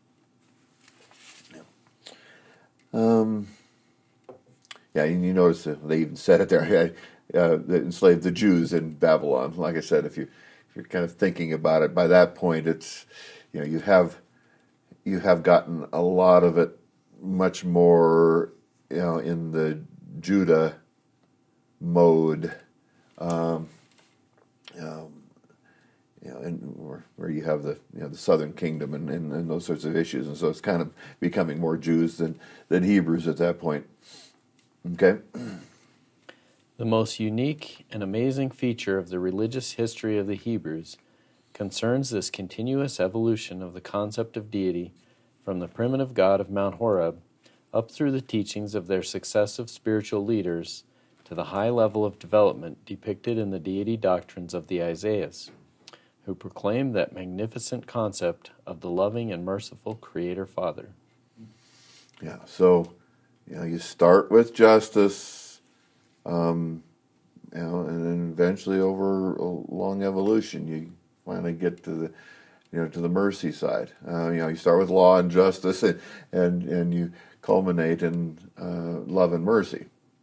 Um, yeah, and you notice that they even said it there. Uh, they enslaved the Jews in Babylon. Like I said, if you if you're kind of thinking about it, by that point, it's you know you have you have gotten a lot of it much more you know in the Judah mode, um, um, you know, and where, where you have the you know the Southern Kingdom and, and, and those sorts of issues, and so it's kind of becoming more Jews than than Hebrews at that point. Okay. The most unique and amazing feature of the religious history of the Hebrews concerns this continuous evolution of the concept of deity from the primitive God of Mount Horeb up through the teachings of their successive spiritual leaders to the high level of development depicted in the deity doctrines of the Isaiahs, who proclaim that magnificent concept of the loving and merciful Creator Father. Yeah, so you know you start with justice, um, you know, and then eventually over a long evolution, you finally get to the, you know, to the mercy side. Uh, you know, you start with law and justice, and and, and you culminate in uh, love and mercy.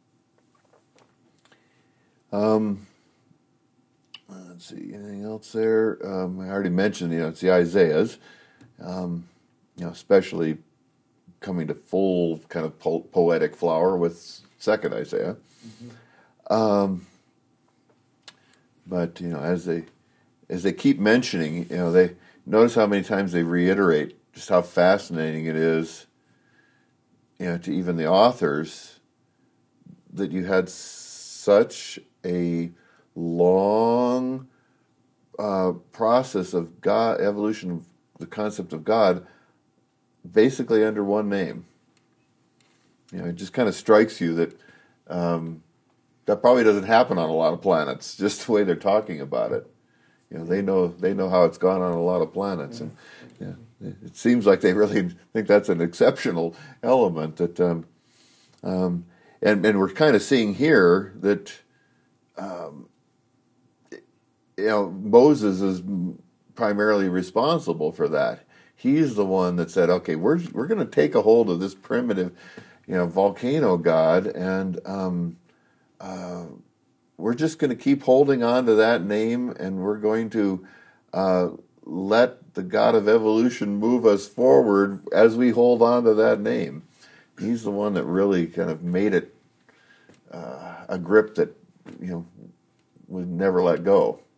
Um, let's see, anything else there? Um, I already mentioned, you know, it's the Isaiahs, um, you know, especially coming to full kind of po- poetic flower with second Isaiah. Mm-hmm. Um, but you know, as they as they keep mentioning, you know, they notice how many times they reiterate just how fascinating it is, you know, to even the authors that you had such a long uh, process of God evolution of the concept of God, basically under one name. You know, it just kind of strikes you that um, that probably doesn't happen on a lot of planets. Just the way they're talking about it, you know, they know they know how it's gone on a lot of planets, and yeah, it seems like they really think that's an exceptional element. That, um, um, and and we're kind of seeing here that, um, you know, Moses is primarily responsible for that. He's the one that said, "Okay, we're we're going to take a hold of this primitive, you know, volcano god, and um, uh, we're just going to keep holding on to that name, and we're going to uh, let the God of evolution move us forward as we hold on to that name." He's the one that really kind of made it uh, a grip that you know would never let go.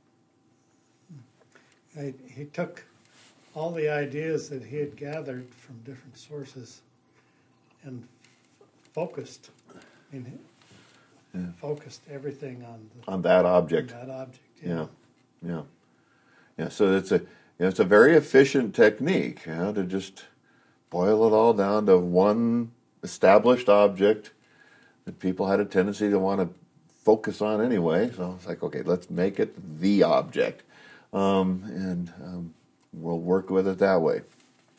Right? He took all the ideas that he had gathered from different sources and f- focused, I mean, Yeah. focused everything on, the, On that on object. that object. Yeah, yeah, yeah. So it's a, you know, it's a very efficient technique, you know, to just boil it all down to one established object that people had a tendency to want to focus on anyway. So it's like, okay, let's make it the object, um, and um, we'll work with it that way.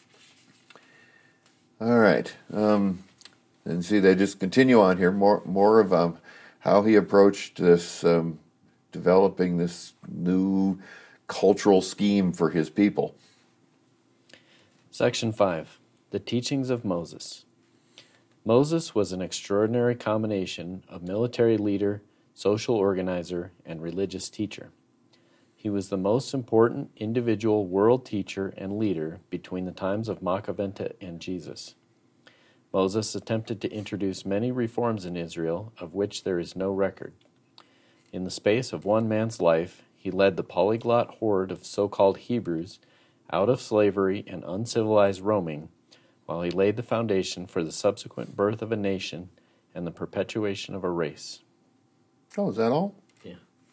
All right, um, and see, they just continue on here. More, more of um, how he approached this. Um, developing this new cultural scheme for his people. Section five. The Teachings of Moses. Moses was an extraordinary combination of military leader, social organizer, and religious teacher. He was the most important individual world teacher and leader between the times of Machaventa and Jesus. Moses attempted to introduce many reforms in Israel, of which there is no record. In the space of one man's life, he led the polyglot horde of so-called Hebrews out of slavery and uncivilized roaming, while he laid the foundation for the subsequent birth of a nation and the perpetuation of a race. Oh, is that all? Yeah.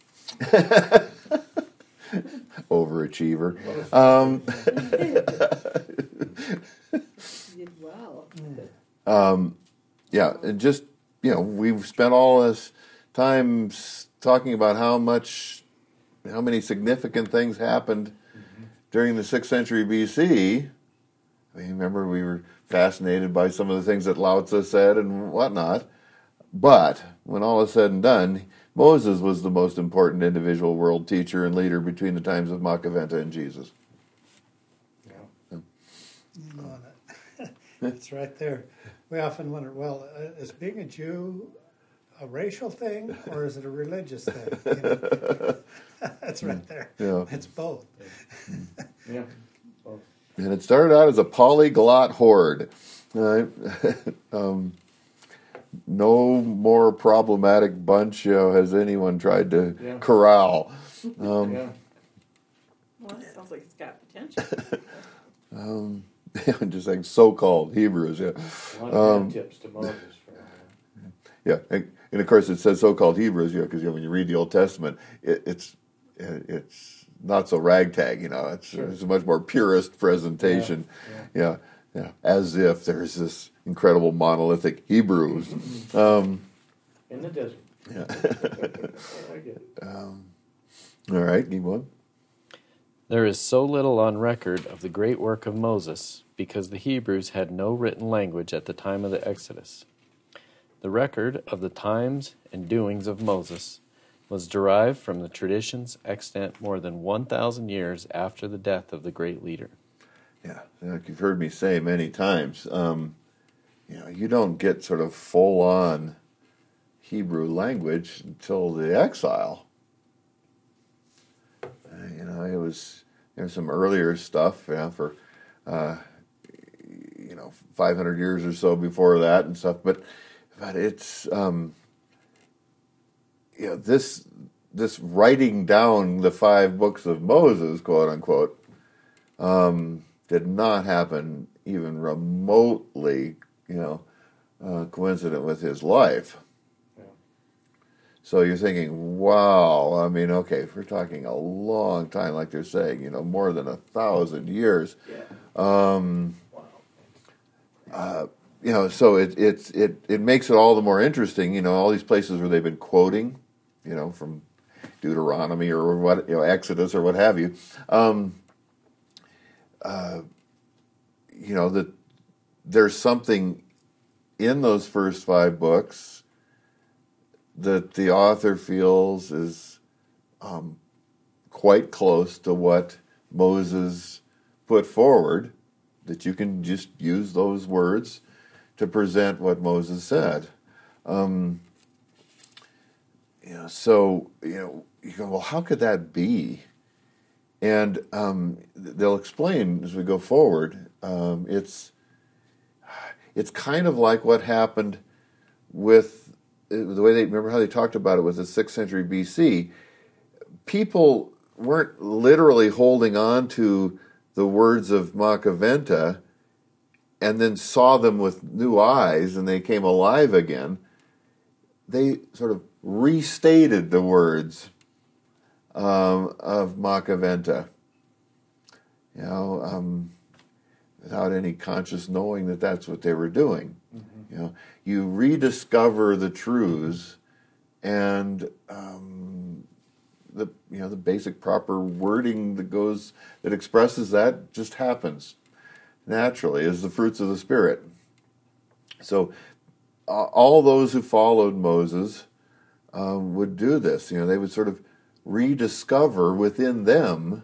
Overachiever. Um, You did well. um, yeah, and just, you know, we've spent all this time s- talking about how much, how many significant things happened mm-hmm. during the sixth century B C. I mean, remember, we were fascinated by some of the things that Lao Tzu said and whatnot. But when all is said and done, Moses was the most important individual world teacher and leader between the times of Machaventa and Jesus. Yeah. You know, that- it's right there. We often wonder, well, uh, is being a Jew a racial thing or is it a religious thing? You know? That's right there. Yeah. It's both. Yeah. Both. And it started out as a polyglot horde. Right? um, no more problematic bunch, you know, has anyone tried to Yeah. corral. Um, Yeah. Well, it sounds like it's got potential. um, just like so-called Hebrews. Yeah, A lot of Um, tips to Moses for uh, yeah. And, and of course, it says so-called Hebrews, you know, because you know, when you read the Old Testament, it, it's it's not so ragtag. You know, it's, Sure. it's a much more purist presentation. Yeah, Yeah, yeah, as if there's this incredible monolithic Hebrews. Um, in the desert. yeah. I get it. um, all right, keep on. There is so little on record of the great work of Moses because the Hebrews had no written language at the time of the Exodus. The record of the times and doings of Moses was derived from the traditions extant more than one thousand years after the death of the great leader. Yeah, like you've heard me say many times, um, you know, you don't get sort of full-on Hebrew language until the exile. Uh, you know, it was there's some earlier stuff, you know, for uh, you know five hundred years or so before that and stuff, but but it's um, you know this this writing down the five books of Moses, quote unquote. Um, did not happen even remotely, you know, uh, coincident with his life. Yeah. So you're thinking, wow, I mean, okay, if we're talking a long time, like they're saying, you know, more than a thousand years, Yeah. um, Wow. uh, you know, so it, it, it, it makes it all the more interesting, you know, all these places where they've been quoting, you know, from Deuteronomy or what, you know, Exodus or what have you. Um, Uh, you know, that there's something in those first five books that the author feels is um, quite close to what Moses put forward, that you can just use those words to present what Moses said. Um, you know, so, you know, you go, well, how could that be? And um, they'll explain as we go forward. Um, it's it's kind of like what happened with the way they remember how they talked about it with the sixth century B C. People weren't literally holding on to the words of Makaventa and then saw them with new eyes and they came alive again. They sort of restated the words um, of Makaventa, you know, um, without any conscious knowing that that's what they were doing. Mm-hmm. You know, you rediscover the truths, and um, the you know the basic proper wording that goes that expresses that just happens naturally as the fruits of the Spirit. So uh, all those who followed Moses um, would do this. You know, they would sort of rediscover within them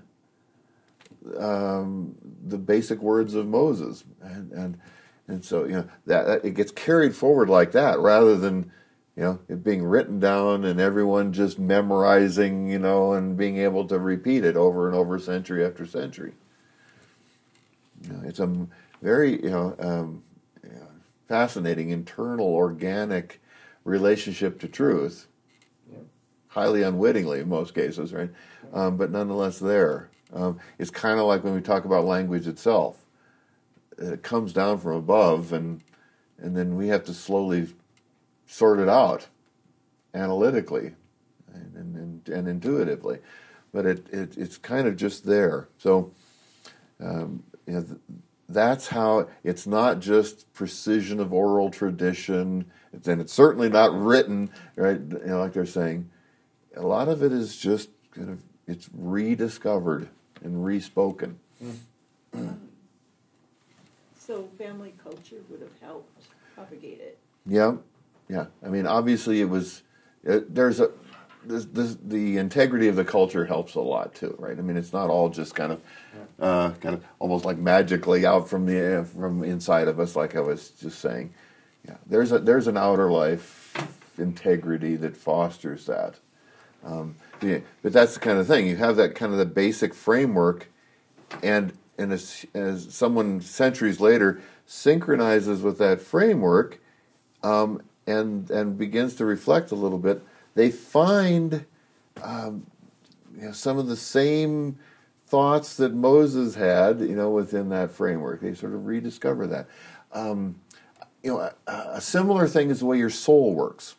um, the basic words of Moses, and and and so you know that, that it gets carried forward like that, rather than you know it being written down and everyone just memorizing, you know, and being able to repeat it over and over, century after century. You know, it's a very you know, um, you know fascinating internal organic relationship to truth, yeah. Highly unwittingly in most cases, right? Um, but nonetheless there. Um, it's kind of like when we talk about language itself. It comes down from above, and and then we have to slowly sort it out analytically and and, and intuitively. But it, it it's kind of just there. So um, you know, th- that's how it's not just precision of oral tradition, and it's certainly not written, right? You know, like they're saying. A lot of it is just kind of it's rediscovered and respoken. Um, so family culture would have helped propagate it. Yeah, yeah. I mean, obviously, it was. It, there's a this, this, the integrity of the culture helps a lot too, right? I mean, it's not all just kind of, uh, kind of almost like magically out from the uh, from inside of us, like I was just saying. Yeah, there's a there's an outer life integrity that fosters that. Um, yeah, but that's the kind of thing. You have that kind of the basic framework, and and as, as someone centuries later synchronizes with that framework, um, and and begins to reflect a little bit, they find um, you know, some of the same thoughts that Moses had, you know, within that framework. They sort of rediscover that. Um, you know, a, a similar thing is the way your soul works.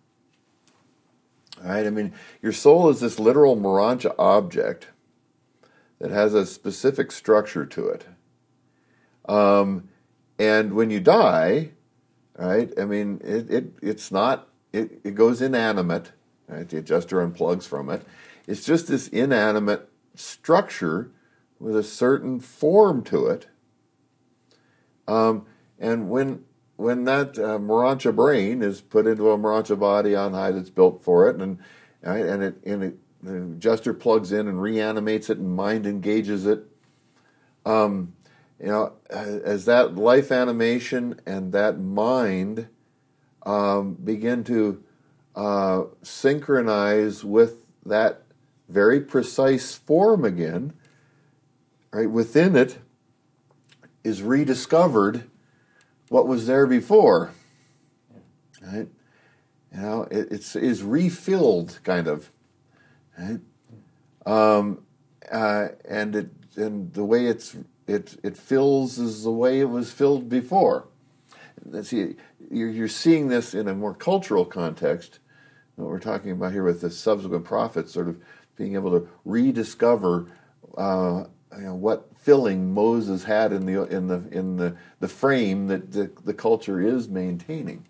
All right, I mean, your soul is this literal Morancha object that has a specific structure to it. Um, and when you die, right, I mean, it, it it's not, it, it goes inanimate, right? The adjuster unplugs from it. It's just this inanimate structure with a certain form to it. Um, and when when that uh, Morancha brain is put into a Morancha body on high that's built for it, and right, and it and it the adjuster plugs in and reanimates it, and mind engages it. Um, you know, as that life animation and that mind um, begin to uh, synchronize with that very precise form again, right? Within it is rediscovered what was there before, right? You know, it, it's is refilled, kind of, right? Um, uh, and it and the way it's it it fills is the way it was filled before. See, you're, you're seeing this in a more cultural context. What we're talking about here with the subsequent prophets, sort of being able to rediscover, uh, you know, what filling Moses had in the in the in the, the frame that the, the culture is maintaining.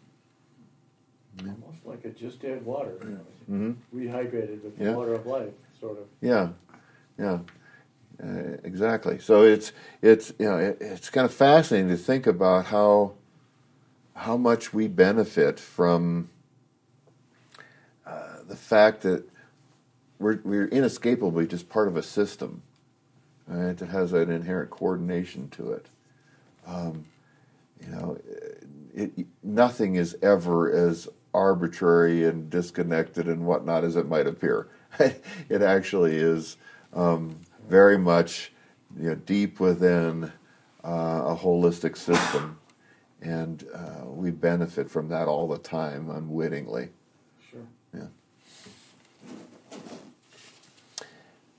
Almost like it just add water, you know, Mm-hmm. rehydrated with the Yeah. water of life, sort of. Yeah, yeah, uh, exactly. So it's it's you know it, it's kind of fascinating to think about how how much we benefit from uh, the fact that we're we're inescapably just part of a system, right? That has an inherent coordination to it. Um, you know, it, it, nothing is ever as arbitrary and disconnected and whatnot as it might appear. It actually is um, very much, you know, deep within uh, a holistic system, and uh, we benefit from that all the time, unwittingly. Sure. Yeah.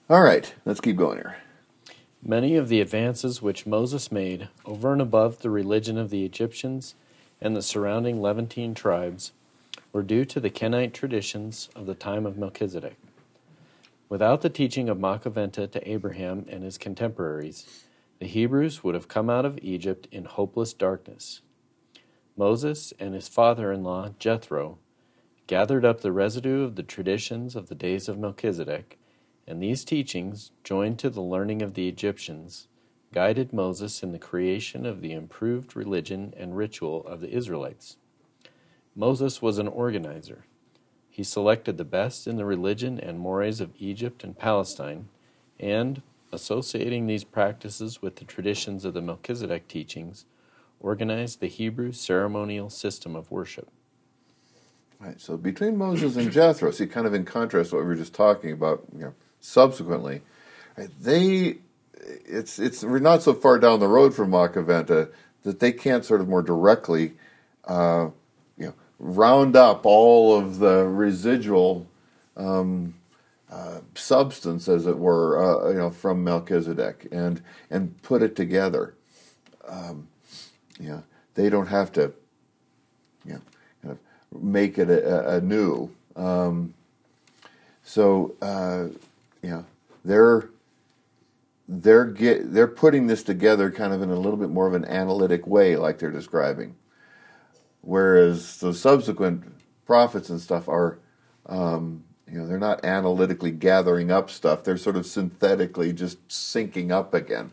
All right, let's keep going here. Many of the advances which Moses made over and above the religion of the Egyptians and the surrounding Levantine tribes were due to the Kenite traditions of the time of Melchizedek. Without the teaching of Machaventa to Abraham and his contemporaries, the Hebrews would have come out of Egypt in hopeless darkness. Moses and his father-in-law, Jethro, gathered up the residue of the traditions of the days of Melchizedek, and these teachings, joined to the learning of the Egyptians, guided Moses in the creation of the improved religion and ritual of the Israelites. Moses was an organizer. He selected the best in the religion and mores of Egypt and Palestine, and, associating these practices with the traditions of the Melchizedek teachings, organized the Hebrew ceremonial system of worship. Right, so between Moses and Jethro, see, kind of in contrast to what we were just talking about, you know, subsequently, right, they, it's, it's, we're not so far down the road from Machaventa that they can't sort of more directly, uh, you know, round up all of the residual um, uh, substance, as it were, uh, you know, from Melchizedek, and and put it together. Um, you know, they don't have to, you know, kind of make it a, a anew. Um, so, uh, you know, they're they're get they're putting this together kind of in a little bit more of an analytic way, like they're describing. Whereas the subsequent prophets and stuff are, um, you know, they're not analytically gathering up stuff. They're sort of synthetically just syncing up again.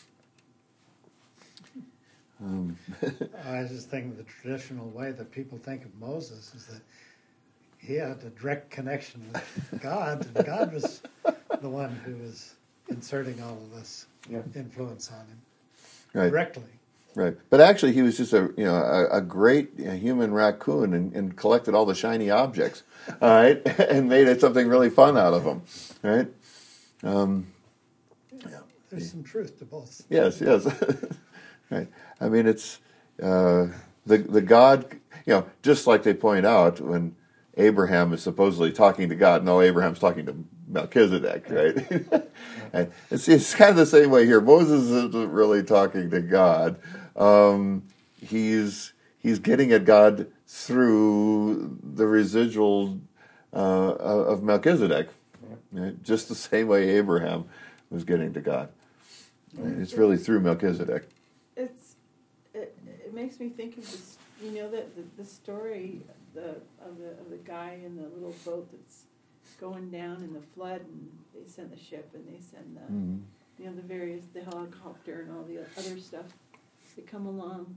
Um. I was just thinking the traditional way that people think of Moses is that he had a direct connection with God, and God was the one who was inserting all of this Yeah. influence on him Right. directly. Right, but actually, he was just a you know a, a great you know, human raccoon and, and collected all the shiny objects, all right, and made it something really fun out of them, right? Um, yeah. There's some truth to both. Yes, yes, right. I mean, it's uh, the the God, you know, just like they point out when Abraham is supposedly talking to God. No, Abraham's talking to Melchizedek, right? And it's, it's kind of the same way here. Moses isn't really talking to God. Um, he's he's getting at God through the residual uh, of Melchizedek, right? Just the same way Abraham was getting to God. Right? It's really through Melchizedek. It's it, it makes me think of this. You know that the, the story the of the of the guy in the little boat that's going down in the flood, and they send the ship and they send the Mm-hmm. you know the various the helicopter and all the other stuff that come along,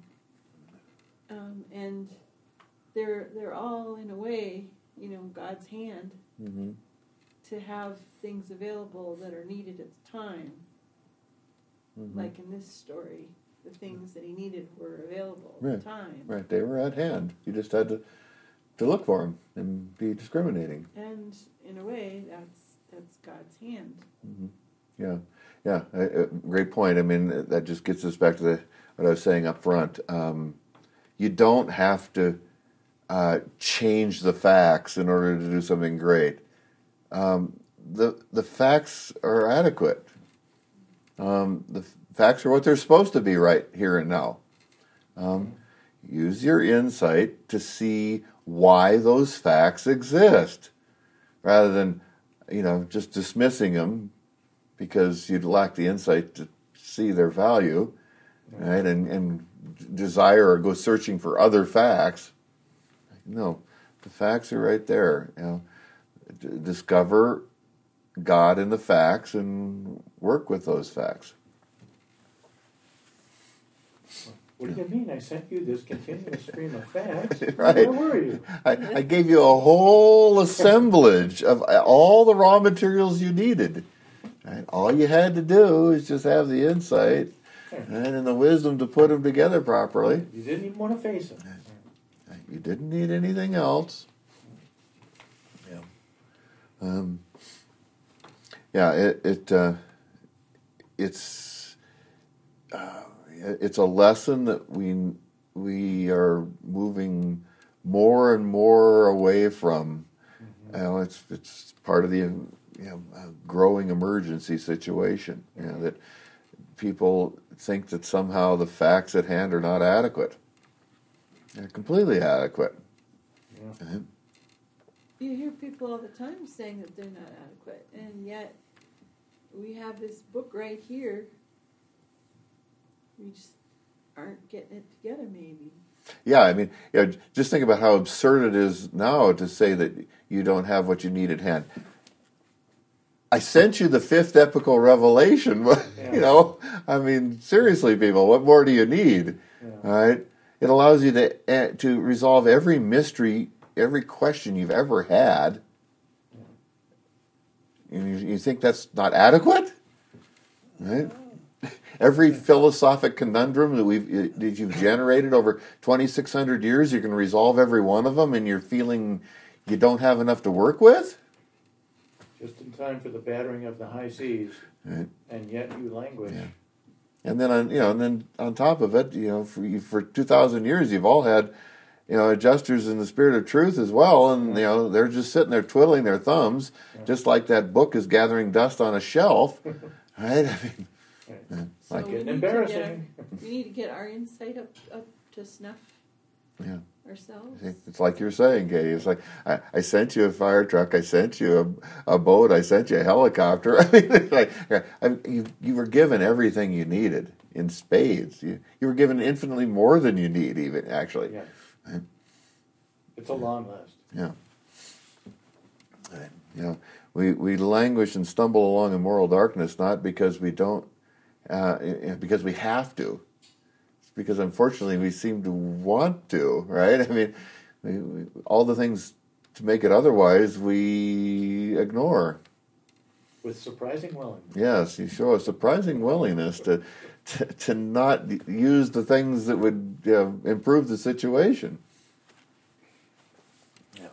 um, and they're they're all in a way you know God's hand Mm-hmm. to have things available that are needed at the time. Mm-hmm. Like in this story, the things that he needed were available at Right. the time. Right, they were at hand. You just had to to look for them and be discriminating. And in a way, that's that's God's hand. Mm-hmm. Yeah, yeah, a, a great point. I mean, that just gets us back to the, what I was saying up front. Um, you don't have to uh, change the facts in order to do something great. Um, the the facts are adequate. Um, the f- facts are what they're supposed to be right here and now. Um, use your insight to see why those facts exist, rather than, you know, just dismissing them because you'd lack the insight to see their value, right? And and desire or go searching for other facts. No, the facts are right there. You know, D- discover God in the facts and work with those facts. What do you mean? I sent you this continuous stream of facts. Right. Where were you? I, I gave you a whole assemblage of all the raw materials you needed. Right? All you had to do is just have the insight and, and the wisdom to put them together properly. You didn't even want to face them. You didn't need anything else. Yeah. Um, yeah. It. it uh, it's. Uh, it's a lesson that we we are moving more and more away from. Mm-hmm. You know, it's it's part of the you you know, a growing emergency situation. You know, that people think that somehow the facts at hand are not adequate. They're completely adequate. Yeah. Right? You hear people all the time saying that they're not adequate, and yet we have this book right here. We just aren't getting it together, maybe. Yeah, I mean, you know, just think about how absurd it is now to say that you don't have what you need at hand. I sent you the fifth epical revelation. Yeah. You know, I mean, seriously, people, what more do you need? Yeah. All right, it allows you to uh, to resolve every mystery, every question you've ever had. And you, you think that's not adequate, right? Every philosophic conundrum that we've that you've generated over twenty-six hundred years, you can resolve every one of them, and you're feeling you don't have enough to work with. Just in time for the battering of the high seas, Right. and yet you languish. Yeah. And then on you know, and then on top of it, you know, for you, for two thousand years, you've all had, you know, adjusters in the spirit of truth as well, and you know, they're just sitting there twiddling their thumbs, Yeah. just like that book is gathering dust on a shelf, right? I mean, Right. yeah, So like we Getting need to get our- embarrassing. We need to get our insight up, up to snuff yeah. ourselves. It's like you're saying, Katie. It's like I, I sent you a fire truck, I sent you a, a boat, I sent you a helicopter. I mean, it's like I, you you were given everything you needed in spades. You you were given infinitely more than you need, even actually. Yeah. Right. It's a long list. Yeah. Right. You know, we we languish and stumble along in moral darkness not because we don't, uh, because we have to. Because unfortunately we seem to want to, right? I mean, we, we, all the things to make it otherwise we ignore. With surprising willingness. Yes, you show a surprising willingness to to, to not use the things that would uh, improve the situation. Yeah.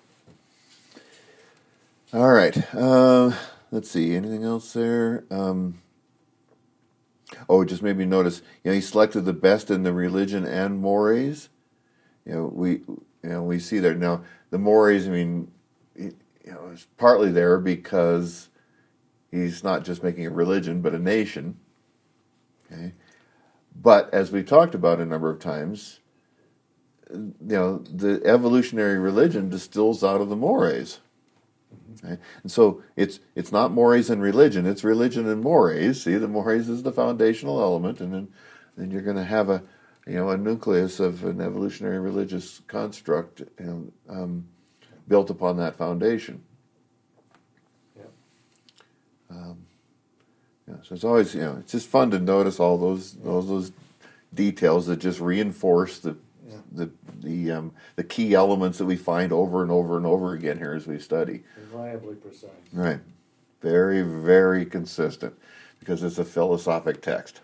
All right. Uh, let's see. Anything else there? Um, Oh, it just made me notice. You know, he selected the best in the religion and mores. You know, we you know we see there now the mores. I mean, you know, it's partly there because he's not just making a religion but a nation. Okay, but as we've talked about a number of times, you know, the evolutionary religion distills out of the mores. Okay? And so it's it's not mores and religion, it's religion and mores. See, the mores is the foundational element, and then then you're going to have a you know a nucleus of an evolutionary religious construct, you know, um, built upon that foundation. Yeah. Um, yeah, so it's always you know it's just fun to notice all those all those details that just reinforce the Yeah. the the um, the key elements that we find over and over and over again here as we study. Reliably precise. Right. Very, very consistent because it's a philosophic text.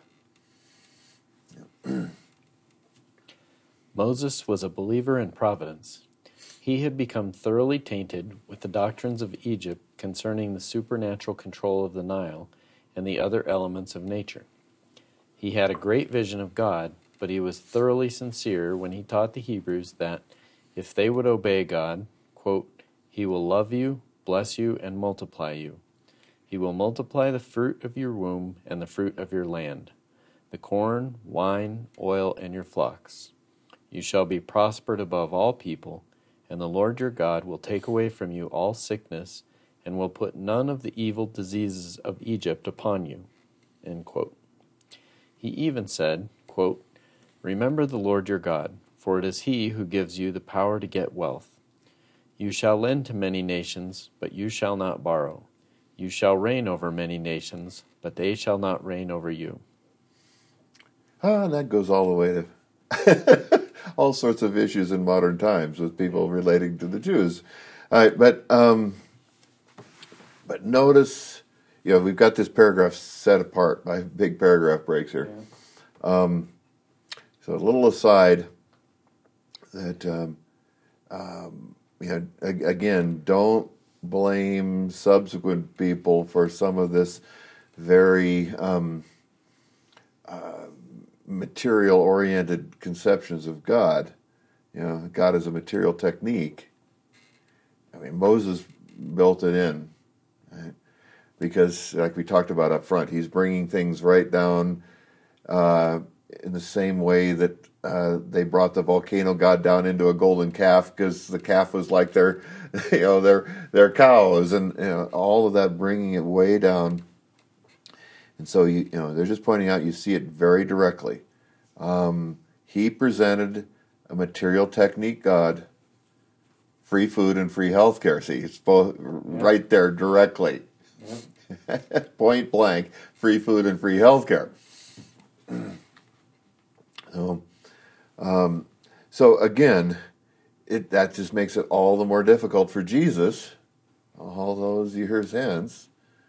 Moses was a believer in providence. He had become thoroughly tainted with the doctrines of Egypt concerning the supernatural control of the Nile and the other elements of nature. He had a great vision of God, but he was thoroughly sincere when he taught the Hebrews that if they would obey God, quote, He will love you, bless you, and multiply you. He will multiply the fruit of your womb and the fruit of your land, the corn, wine, oil, and your flocks. You shall be prospered above all people, and the Lord your God will take away from you all sickness, and will put none of the evil diseases of Egypt upon you. End quote. He even said, quote, Remember the Lord your God, for it is he who gives you the power to get wealth. You shall lend to many nations, but you shall not borrow. You shall reign over many nations, but they shall not reign over you. Ah, and that goes all the way to all sorts of issues in modern times with people relating to the Jews. All right, but um, but notice, you know, we've got this paragraph set apart by big paragraph breaks here. Yeah. Um, so a little aside that, um, um, you know, a- again, don't blame subsequent people for some of this very um, uh, material-oriented conceptions of God. You know, God is a material technique. I mean, Moses built it in. Right? because, like we talked about up front, he's bringing things right down uh, in the same way that uh, they brought the volcano god down into a golden calf, because the calf was like their, you know, their their cows, and you know, all of that, bringing it way down. And so you, you know, they're just pointing out, you see it very directly. Um, he presented a material technique god, free food and free health care. See, it's both Yeah. right there directly. Yeah. Point blank, free food and free health care. So, um, so again, it that just makes it all the more difficult for Jesus, all those years hence,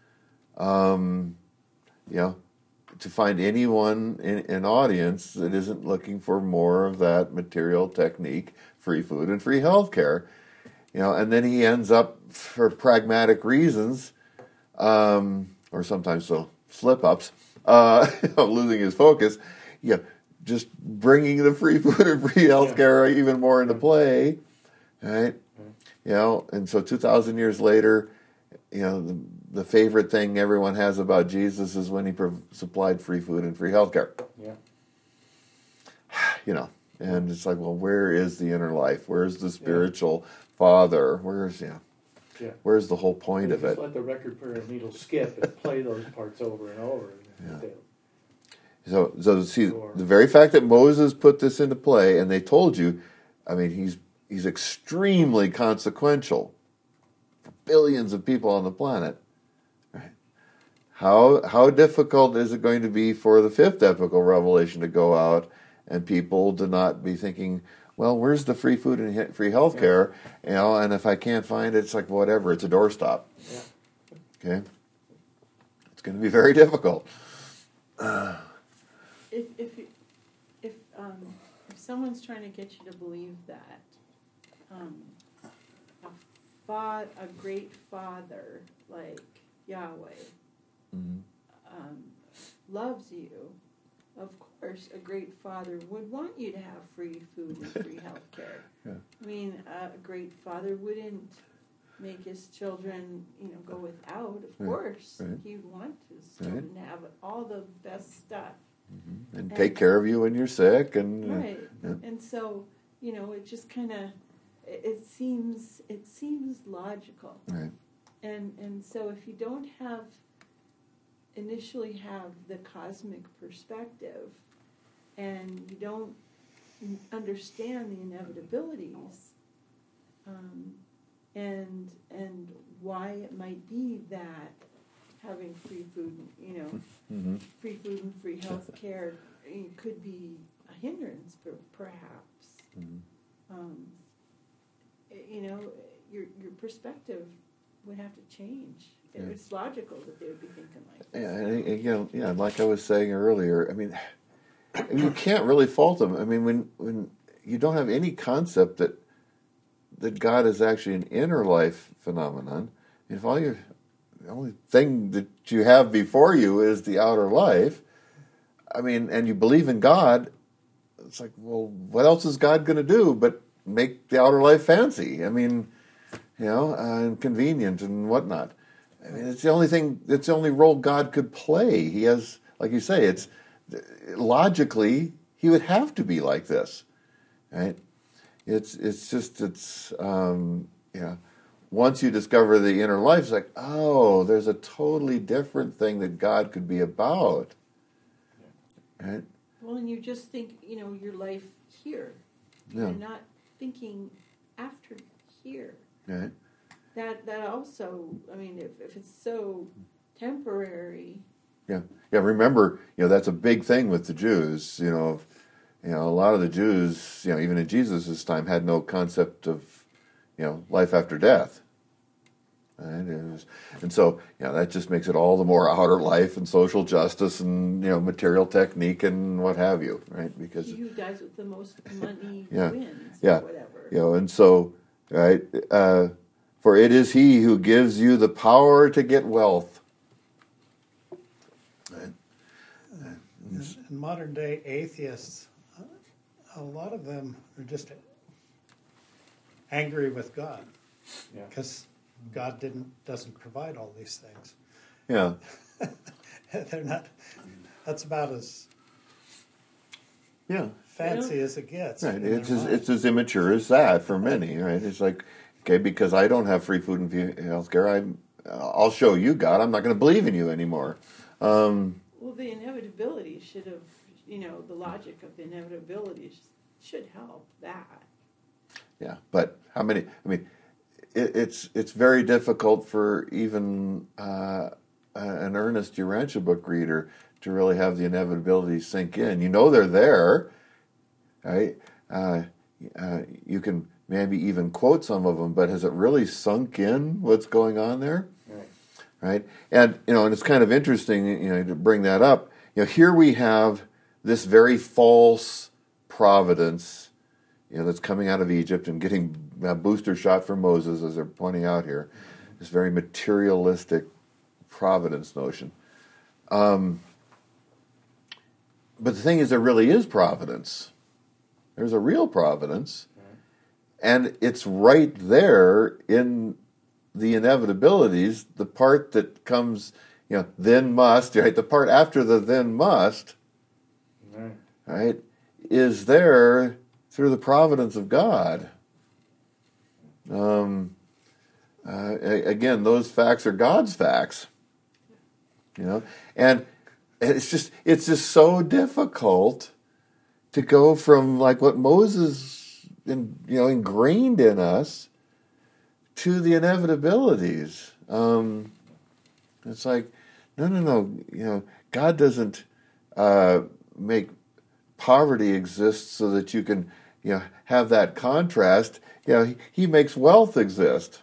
um, you know, to find anyone in an audience that isn't looking for more of that material technique, free food and free health care. You know, and then he ends up, for pragmatic reasons, um, or sometimes so slip-ups, uh, losing his focus, you know, just bringing the free food and free health care yeah. even more into play, right? Mm-hmm. You know, and so two thousand years later, you know, the, the favorite thing everyone has about Jesus is when he prov- supplied free food and free health care. Yeah. You know, and it's like, well, where is the inner life? Where's the spiritual yeah. father? Where's, you know, yeah. where's the whole point we of just it? Let the record player needle skip and play those parts over and over. Yeah. So, so see, Sure. the very fact that Moses put this into play, and they told you, I mean, he's he's extremely consequential for billions of people on the planet. Right? How how difficult is it going to be for the fifth epical revelation to go out and people to not be thinking, well, where's the free food and free health care? Yeah. You know, and if I can't find it, it's like whatever, it's a doorstop. Yeah. Okay, it's going to be very difficult. Uh, If if you, if um, if someone's trying to get you to believe that um, a fa- a great father like Yahweh mm-hmm. um, loves you, of course, a great father would want you to have free food and free health care. Yeah. I mean, uh, a great father wouldn't make his children, you know, go without. Of Right. course, Right. he'd want his Right. children to have all the best stuff. Mm-hmm. And take care of you when you're sick, and uh, Right, yeah. and so you know, it just kind of it, it seems it seems logical, right, and and so if you don't have initially have the cosmic perspective, and you don't understand the inevitabilities, um, and and why it might be that having free food, you know, mm-hmm. free food and free health care could be a hindrance, perhaps. Mm-hmm. Um, you know, your your perspective would have to change. Yeah. It's logical that they would be thinking like this. Yeah, and again, yeah, like I was saying earlier, I mean, you can't really fault them. I mean, when when you don't have any concept that that God is actually an inner life phenomenon, if all you the only thing that you have before you is the outer life, I mean, and you believe in God, it's like, well, what else is God going to do but make the outer life fancy? I mean, you know, uh, and convenient and whatnot. I mean, it's the only thing, it's the only role God could play. He has, like you say, it's logically, he would have to be like this, right? It's, it's just, it's, um, yeah. Once you discover the inner life, it's like, oh, there's a totally different thing that God could be about. Right? Well, and you just think, you know, your life here. Yeah. You're not thinking after here. Right? That that also, I mean, if, if it's so temporary. Yeah. Yeah, remember, you know, that's a big thing with the Jews. You know, you know, a lot of the Jews, you know, even in Jesus' time, had no concept of, you know, life after death. Right? It was, and so, you know, that just makes it all the more outer life and social justice and, you know, material technique and what have you, right? Because He who dies with the most money Yeah. wins, Yeah. or whatever. you know, and so, right, uh, for it is he who gives you the power to get wealth. Right? In, in modern day atheists, a lot of them are just angry with God Yeah. because God didn't doesn't provide all these things, Yeah. They're not. That's about as Yeah. fancy as it gets. Right. in their It's as, mind. it's as immature as that for many, right? It's like, okay, because I don't have free food and health care, I'm, I'll show you, God. I'm not going to believe in you anymore. Um, Well, the inevitability should have, you know, the logic of the inevitability sh- should help that. yeah, but how many? I mean, it, it's it's very difficult for even uh, an earnest Urantia book reader to really have the inevitability sink in. You know they're there, right? Uh, uh, you can maybe even quote some of them, but has it really sunk in what's going on there? Right. Right? And you know, and it's kind of interesting, you know, to bring that up. You know, here we have this very false providence, you know, that's coming out of Egypt and getting a booster shot for Moses, as they're pointing out here. This very materialistic providence notion. Um, but the thing is, there really is providence. There's a real providence, and it's right there in the inevitabilities, the part that comes, you know, then must, right? The part after the then must, Right. right, is there through the providence of God. Um, uh, a- again, those facts are God's facts, you know, and it's just it's just so difficult to go from like what Moses, in, you know, ingrained in us, to the inevitabilities. Um, it's like, no, no, no. You know, God doesn't uh, make poverty exist so that you can, you know, have that contrast. You know, he, he makes wealth exist.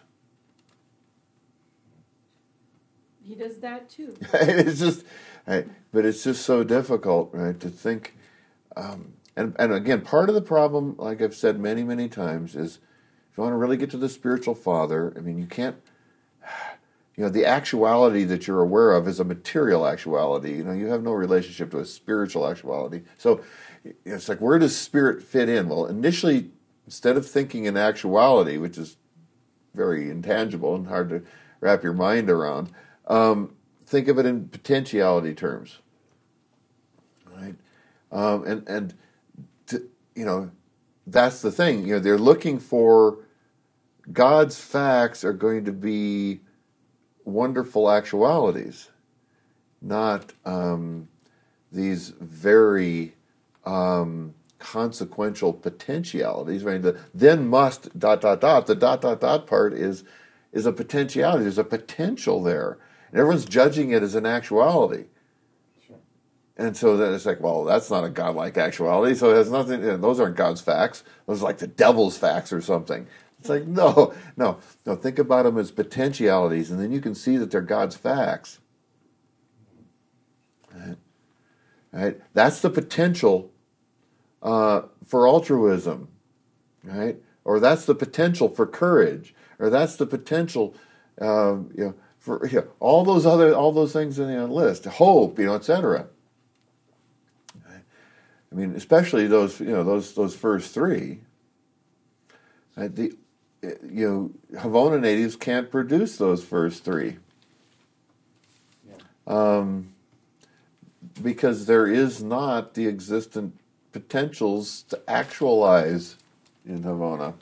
He does that too. It's just, right, but it's just so difficult, right, to think. Um, and and again, part of the problem, like I've said many, many times, is if you want to really get to the spiritual father, I mean, you can't. You know, the actuality that you're aware of is a material actuality. You know, you have no relationship to a spiritual actuality. So it's like, where does spirit fit in? Well, initially, instead of thinking in actuality, which is very intangible and hard to wrap your mind around, um, think of it in potentiality terms, right? Um, and and to, you know, that's the thing. You know, they're looking for God's facts are going to be wonderful actualities, not um, these very um, consequential potentialities. Right? The then must dot dot dot. The dot dot dot part is is a potentiality. There's a potential there, and everyone's judging it as an actuality. Sure. And so then it's like, well, that's not a godlike actuality. So it has nothing. You know, those aren't God's facts. Those are like the devil's facts or something. It's like, no, no, no. Think about them as potentialities, and then you can see that they're God's facts. Right? Right? That's the potential uh, for altruism, right? Or that's the potential for courage, or that's the potential, um, you know, for you know, all those other all those things in the list, hope, you know, et cetera. Right? I mean, especially those, you know, those those first three. Right? The you know, Havana natives can't produce those first three. Yeah. Um, because there is not the existent potentials to actualize in Havana.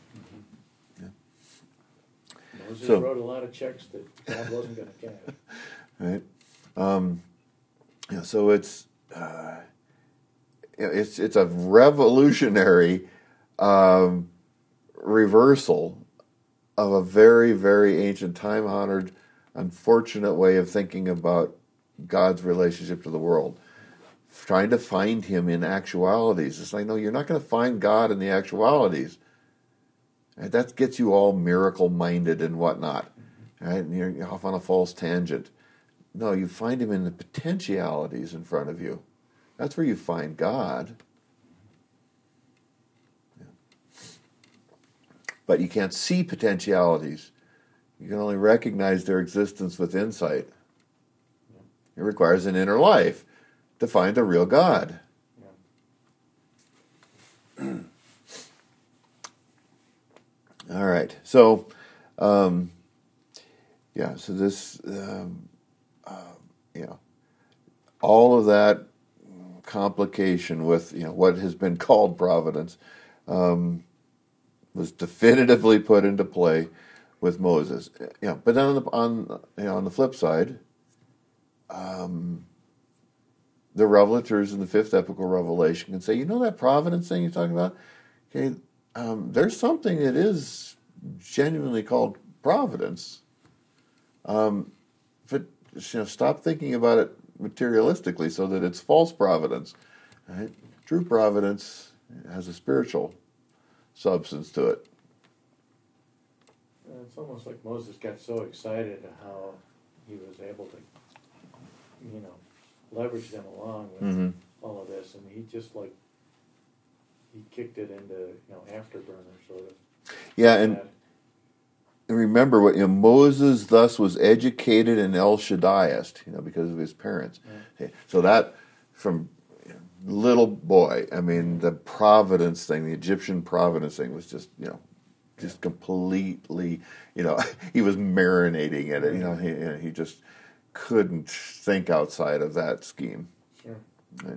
Moses So- wrote a lot of checks that God wasn't going to cash. Right? Um, yeah, so it's uh, it's it's a revolutionary um, reversal of a very, very ancient, time-honored, unfortunate way of thinking about God's relationship to the world. Trying to find him in actualities. It's like, no, you're not going to find God in the actualities. Right? That gets you all miracle-minded and whatnot. Right? And you're off on a false tangent. No, you find him in the potentialities in front of you. That's where you find God. But you can't see potentialities. You can only recognize their existence with insight. It requires an inner life to find the real God. All right. So, um, yeah, so this, um, uh, you know, all of that complication with, you know, what has been called providence um, was definitively put into play with Moses. You know, but then on the, on, you know, on the flip side, um, the revelators in the fifth epical revelation can say, you know that providence thing you're talking about? Okay, um, there's something that is genuinely called providence. Um, but you know, stop thinking about it materialistically so that it's false providence. Right? True providence has a spiritual substance to it. Uh, It's almost like Moses got so excited at how he was able to, you know, leverage them along with Mm-hmm. all of this, and he just like he kicked it into, you know, afterburner sort of. Yeah, and that. And remember, what you know, Moses thus was educated in El Shaddaiist, you know, because of his parents. Yeah. Okay, so that, from you know, little boy, I mean, the providence thing, the Egyptian providence thing was just, you know, just completely, you know, he was marinating in it. You know, he you know, he just couldn't think outside of that scheme. Sure. Right.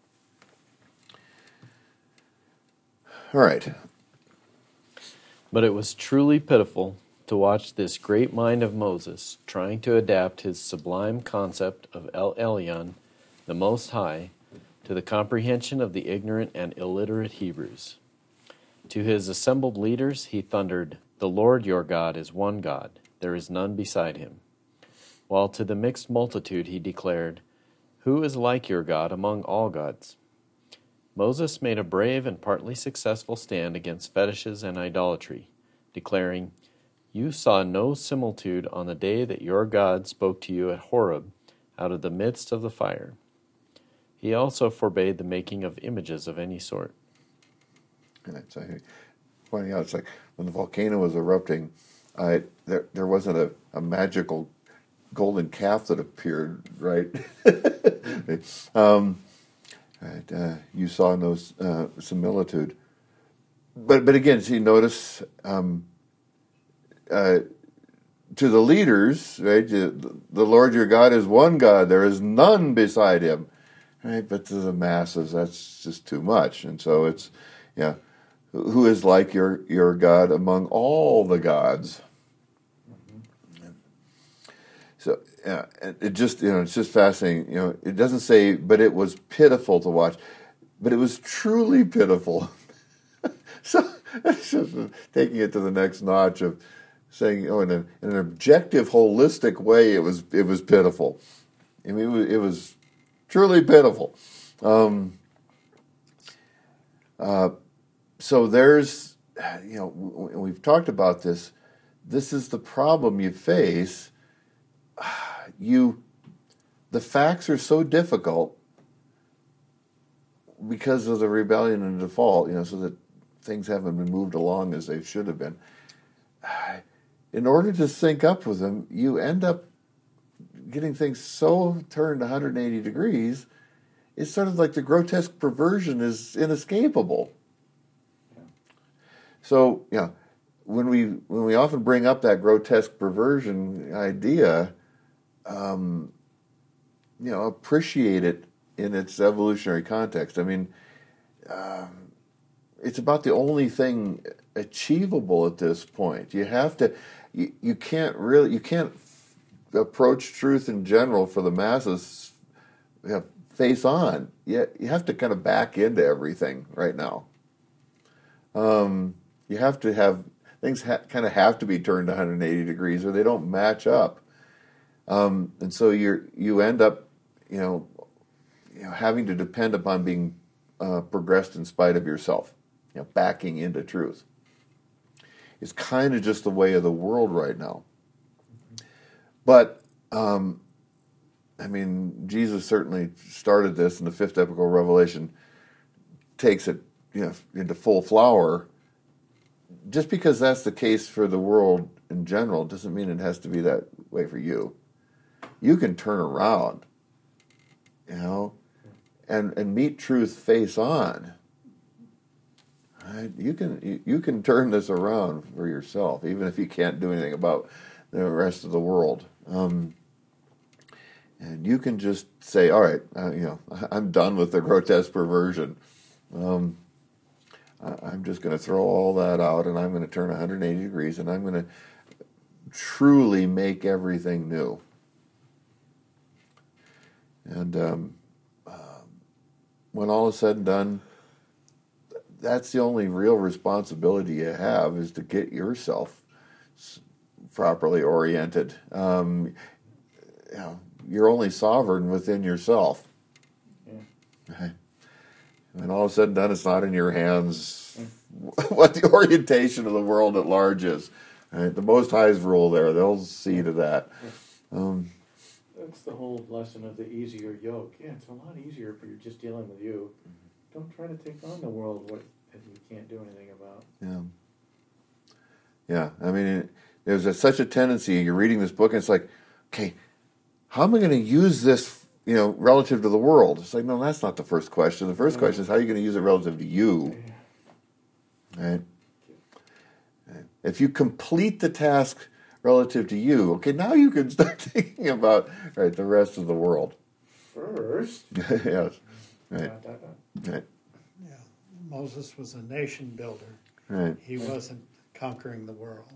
All right. But it was truly pitiful to watch this great mind of Moses trying to adapt his sublime concept of El Elyon, the Most High, to the comprehension of the ignorant and illiterate Hebrews. To his assembled leaders he thundered, "The Lord your God is one God, there is none beside him." While to the mixed multitude he declared, "Who is like your God among all gods?" Moses made a brave and partly successful stand against fetishes and idolatry, declaring, "You saw no similitude on the day that your God spoke to you at Horeb out of the midst of the fire." He also forbade the making of images of any sort. And it's like, pointing out, it's like when the volcano was erupting, I, there there wasn't a, a magical golden calf that appeared, right? um, right uh, you saw no uh, similitude. But but again, see, notice um, uh, to the leaders, right? The, the Lord your God is one God; there is none beside him, right? But to the masses, that's just too much, and so it's, yeah. Who is like your, your God among all the gods? Mm-hmm. So yeah, it just you know it's just fascinating. You know, it doesn't say, but it was pitiful to watch, but it was truly pitiful. So it's just taking it to the next notch of saying, oh, in, a, in an objective, holistic way, it was it was pitiful. I mean, it was, it was truly pitiful. Um, uh, So there's, you know, we've talked about this. This is the problem you face. You, the facts are so difficult because of the rebellion and default, you know, so that things haven't been moved along as they should have been. In order to sync up with them, you end up getting things so turned one hundred eighty degrees, it's sort of like the grotesque perversion is inescapable. So, you know, when we when we often bring up that grotesque perversion idea, um, you know, appreciate it in its evolutionary context. I mean, um, it's about the only thing achievable at this point. You have to, you, you can't really, you can't approach truth in general for the masses, you know, face on. You, you have to kind of back into everything right now. Um, You have to have, things ha- kind of have to be turned one hundred eighty degrees or they don't match up. Um, and so you're, you end up, you know, you know, having to depend upon being uh, progressed in spite of yourself, you know, backing into truth. It's kind of just the way of the world right now. But, um, I mean, Jesus certainly started this, and the fifth epical revelation takes it, you know, into full flower. Just because that's the case for the world in general doesn't mean it has to be that way for you. You can turn around, you know, and and meet truth face on. Right? You can you, you can turn this around for yourself, even if you can't do anything about the rest of the world. Um, And you can just say, all right, uh, you know, I'm done with the grotesque perversion. Um, I- I'm just going to throw all that out, and I'm going to turn one hundred eighty degrees, and I'm going to truly make everything new. And um, uh, when all is said and done, that's the only real responsibility you have, is to get yourself properly oriented. Um, you know, you're only sovereign within yourself. Yeah. When all is said and done, it's not in your hands what the orientation of the world at large is. Right? The Most High's rule there, they'll see to that. Um, That's the whole lesson of the easier yoke. Yeah, it's a lot easier if you're just dealing with you. Don't try to take on the world what that you can't do anything about. yeah. Yeah, I mean, it, there's a, such a tendency, you're reading this book, and it's like, okay, how am I going to use this, you know, relative to the world? It's like, no, that's not the first question. The first question is, how are you going to use it relative to you? Right? If you complete the task relative to you, okay, now you can start thinking about, right, the rest of the world. First, Yes. Right. dot, dot, dot. Right. Yeah, Moses was a nation builder. Right. He wasn't conquering the world.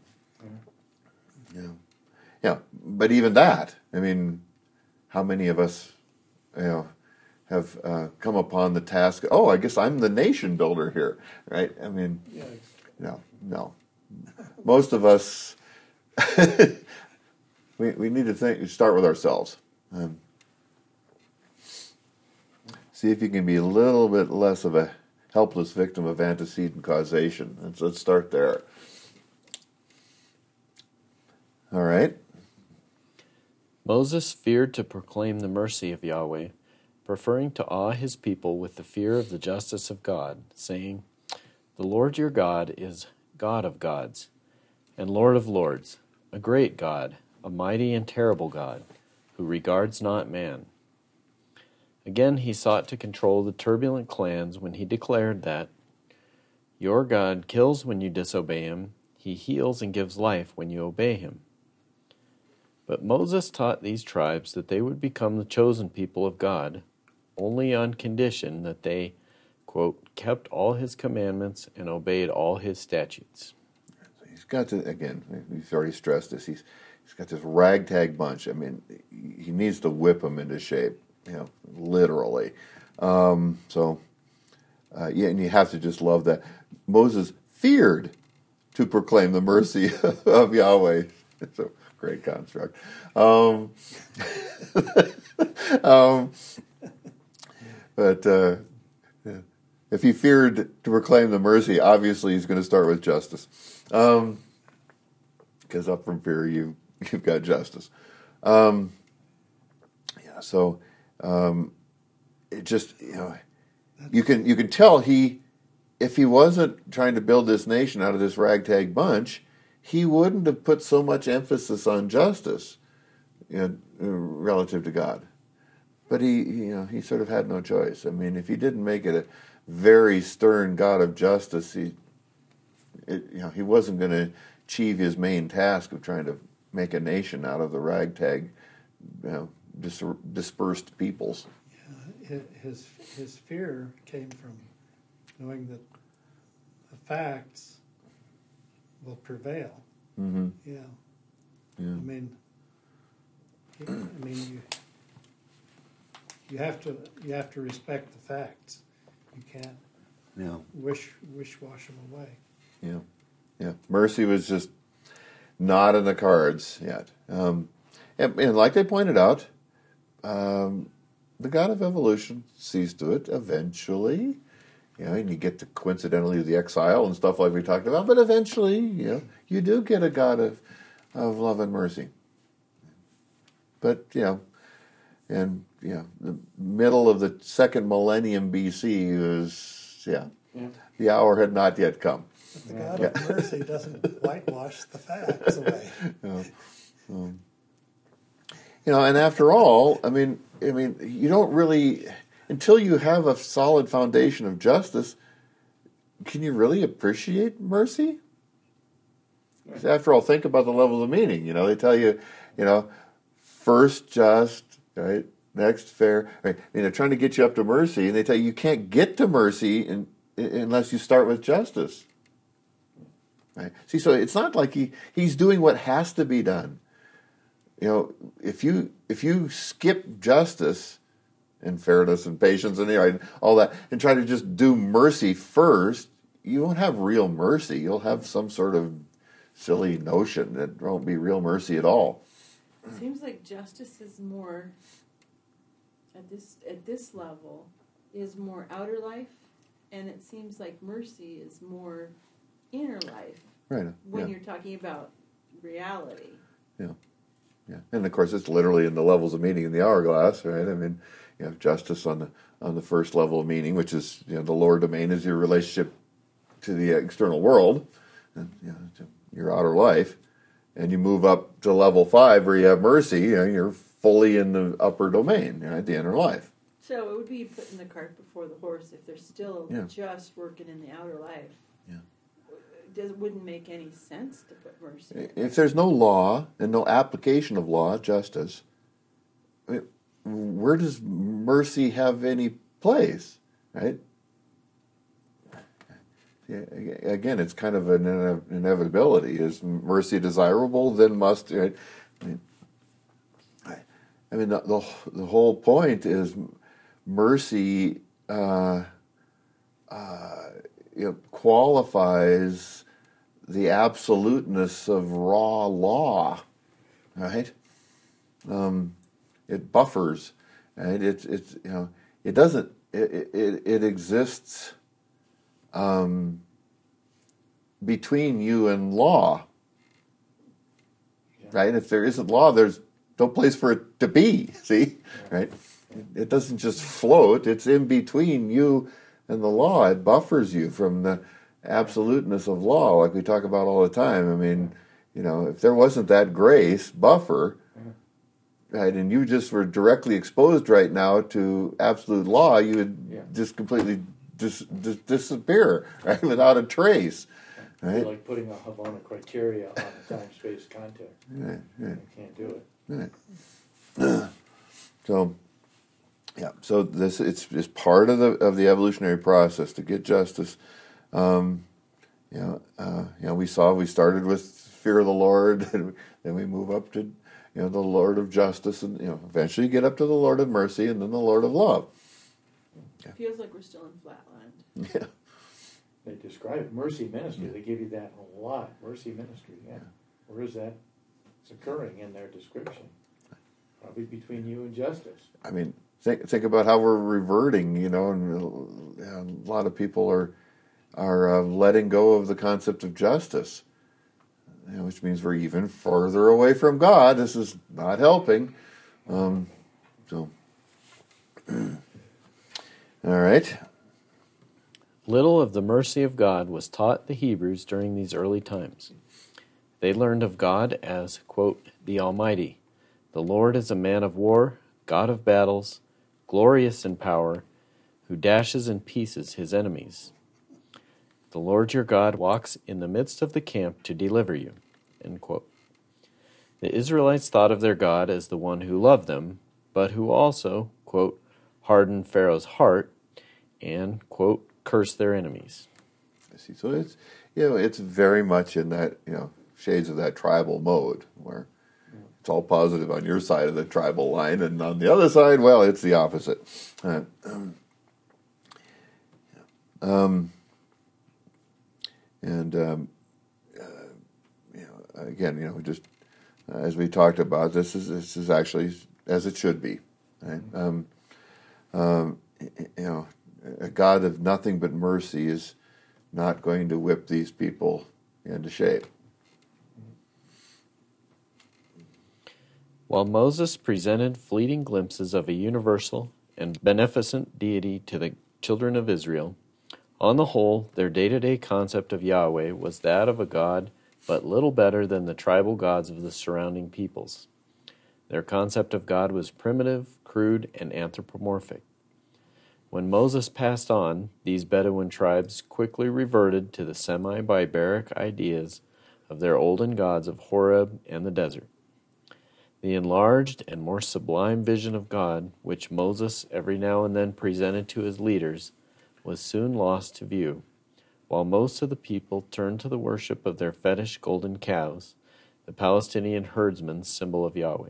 Yeah. Yeah. But even that, I mean, how many of us, you know, have uh, come upon the task, oh, I guess I'm the nation builder here, right? I mean, Yeah, no, no. Most of us, we we need to think, start with ourselves. Um, see if you can be a little bit less of a helpless victim of antecedent causation. Let's, let's start there. All right. Moses feared to proclaim the mercy of Yahweh, preferring to awe his people with the fear of the justice of God, saying, "The Lord your God is God of gods, and Lord of lords, a great God, a mighty and terrible God, who regards not man." Again he sought to control the turbulent clans when he declared that, "Your God kills when you disobey him, he heals and gives life when you obey him." But Moses taught these tribes that they would become the chosen people of God only on condition that they, quote, kept all his commandments and obeyed all his statutes. He's got to, again, he's already stressed this, he's, he's got this ragtag bunch. I mean, he needs to whip them into shape, you know, literally. Um, so, uh, yeah, and you have to just love that. Moses feared to proclaim the mercy of Yahweh. It's a great construct. Um, um, but uh, if he feared to proclaim the mercy, obviously he's going to start with justice. Um, because up from fear, you, you've got justice. Um, yeah, so um, it just, you know, you can you can tell he, if he wasn't trying to build this nation out of this ragtag bunch, he wouldn't have put so much emphasis on justice, you know, relative to God. But he, you know, he sort of had no choice. I mean, if he didn't make it a very stern God of justice, he, it, you know, he wasn't going to achieve his main task of trying to make a nation out of the ragtag, you know, dis- dispersed peoples. Yeah, his his fear came from knowing that the facts will prevail. Mm-hmm. Yeah. Yeah. I mean, I mean, you you have to you have to respect the facts. You can't Yeah. wish wish wash them away. Yeah. Yeah. Mercy was just not in the cards yet. Um, and, and like they pointed out, um, the God of evolution sees to it eventually. You know, and you get to coincidentally the exile and stuff like we talked about, but eventually, you know, you do get a God of, of love and mercy. But, you know, and, you know, the middle of the second millennium B C was, yeah, yeah. the hour had not yet come. But the God Yeah. of mercy doesn't whitewash the facts away. Yeah. Um, you know, and after all, I mean, I mean, you don't really, until you have a solid foundation of justice, can you really appreciate mercy? 'Cause after all, think about the levels of meaning. You know, they tell you, you know, first just, right? Next, fair. Right? I mean, they're trying to get you up to mercy, and they tell you you can't get to mercy in, in, unless you start with justice. Right? See, so it's not like he, he's doing what has to be done. You know, if you if you skip justice and fairness and patience and right, all that, and try to just do mercy first, you won't have real mercy. You'll have some sort of silly notion that won't be real mercy at all. It seems like justice is more at this at this level is more outer life, and it seems like mercy is more inner life. Right. When yeah. you're talking about reality. Yeah. Yeah. And of course, it's literally in the levels of meaning in the hourglass, right? I mean, you have justice on the on the first level of meaning, which is, you know, the lower domain is your relationship to the external world, and, you know, to your outer life, and you move up to level five where you have mercy. You know, you're fully in the upper domain, right, the inner life. So it would be putting the cart before the horse if they're still Yeah. just working in the outer life. Yeah. It wouldn't make any sense to put mercy in. If there's no law and no application of law, justice, I mean, where does mercy have any place, right? Yeah, again, it's kind of an inevitability. Is mercy desirable? Then must. Right? I mean, I, I mean the, the the whole point is mercy. Uh, uh, you know, qualifies the absoluteness of raw law, right? Um, it buffers, right? It's it's you know, it doesn't. It it, it exists. Um, between you and law, Yeah. right? If there isn't law, there's no place for it to be. See, Yeah. right? It doesn't just float. It's in between you and the law. It buffers you from the absoluteness of law, like we talk about all the time. I mean, you know, if there wasn't that grace buffer, right, and you just were directly exposed right now to absolute law, you would Yeah. just completely dis- dis- disappear, right, without a trace, It's right? like putting a Havana criteria on a time-space context. Right, right. You can't do it. Right. So, yeah. So this it's it's part of the of the evolutionary process to get justice. Um, you know, uh, you know, we saw we started with fear of the Lord, and then we move up to, you know, the Lord of justice, and, you know, eventually get up to the Lord of mercy, and then the Lord of love. It feels like we're still in flatland. Yeah. They describe it. Mercy ministry. They give you that a lot. Mercy ministry. Yeah. Where is that? It's occurring in their description. Probably between you and justice. I mean, think think about how we're reverting, you know, and uh, a lot of people are are uh, letting go of the concept of justice, you know, which means we're even further away from God. This is not helping. Um, so, all right. Little of the mercy of God was taught the Hebrews during these early times. They learned of God as, quote, the Almighty. The Lord is a man of war, God of battles, glorious in power, who dashes in pieces his enemies. The Lord your God walks in the midst of the camp to deliver you. End quote. The Israelites thought of their God as the one who loved them, but who also, quote, hardened Pharaoh's heart and, quote, cursed their enemies. I see. So it's, you know, it's very much in that, you know, shades of that tribal mode where it's all positive on your side of the tribal line, and on the other side, well, it's the opposite. Uh, um, um, and um, uh, you know, again, you know, just uh, as we talked about, this is this is actually as it should be. Right? Um, um, you know, a God of nothing but mercy is not going to whip these people into shape. While Moses presented fleeting glimpses of a universal and beneficent deity to the children of Israel, on the whole, their day-to-day concept of Yahweh was that of a God but little better than the tribal gods of the surrounding peoples. Their concept of God was primitive, crude, and anthropomorphic. When Moses passed on, these Bedouin tribes quickly reverted to the semi-barbaric ideas of their olden gods of Horeb and the desert. The enlarged and more sublime vision of God, which Moses every now and then presented to his leaders, was soon lost to view, while most of the people turned to the worship of their fetish golden cows, the Palestinian herdsman's symbol of Yahweh.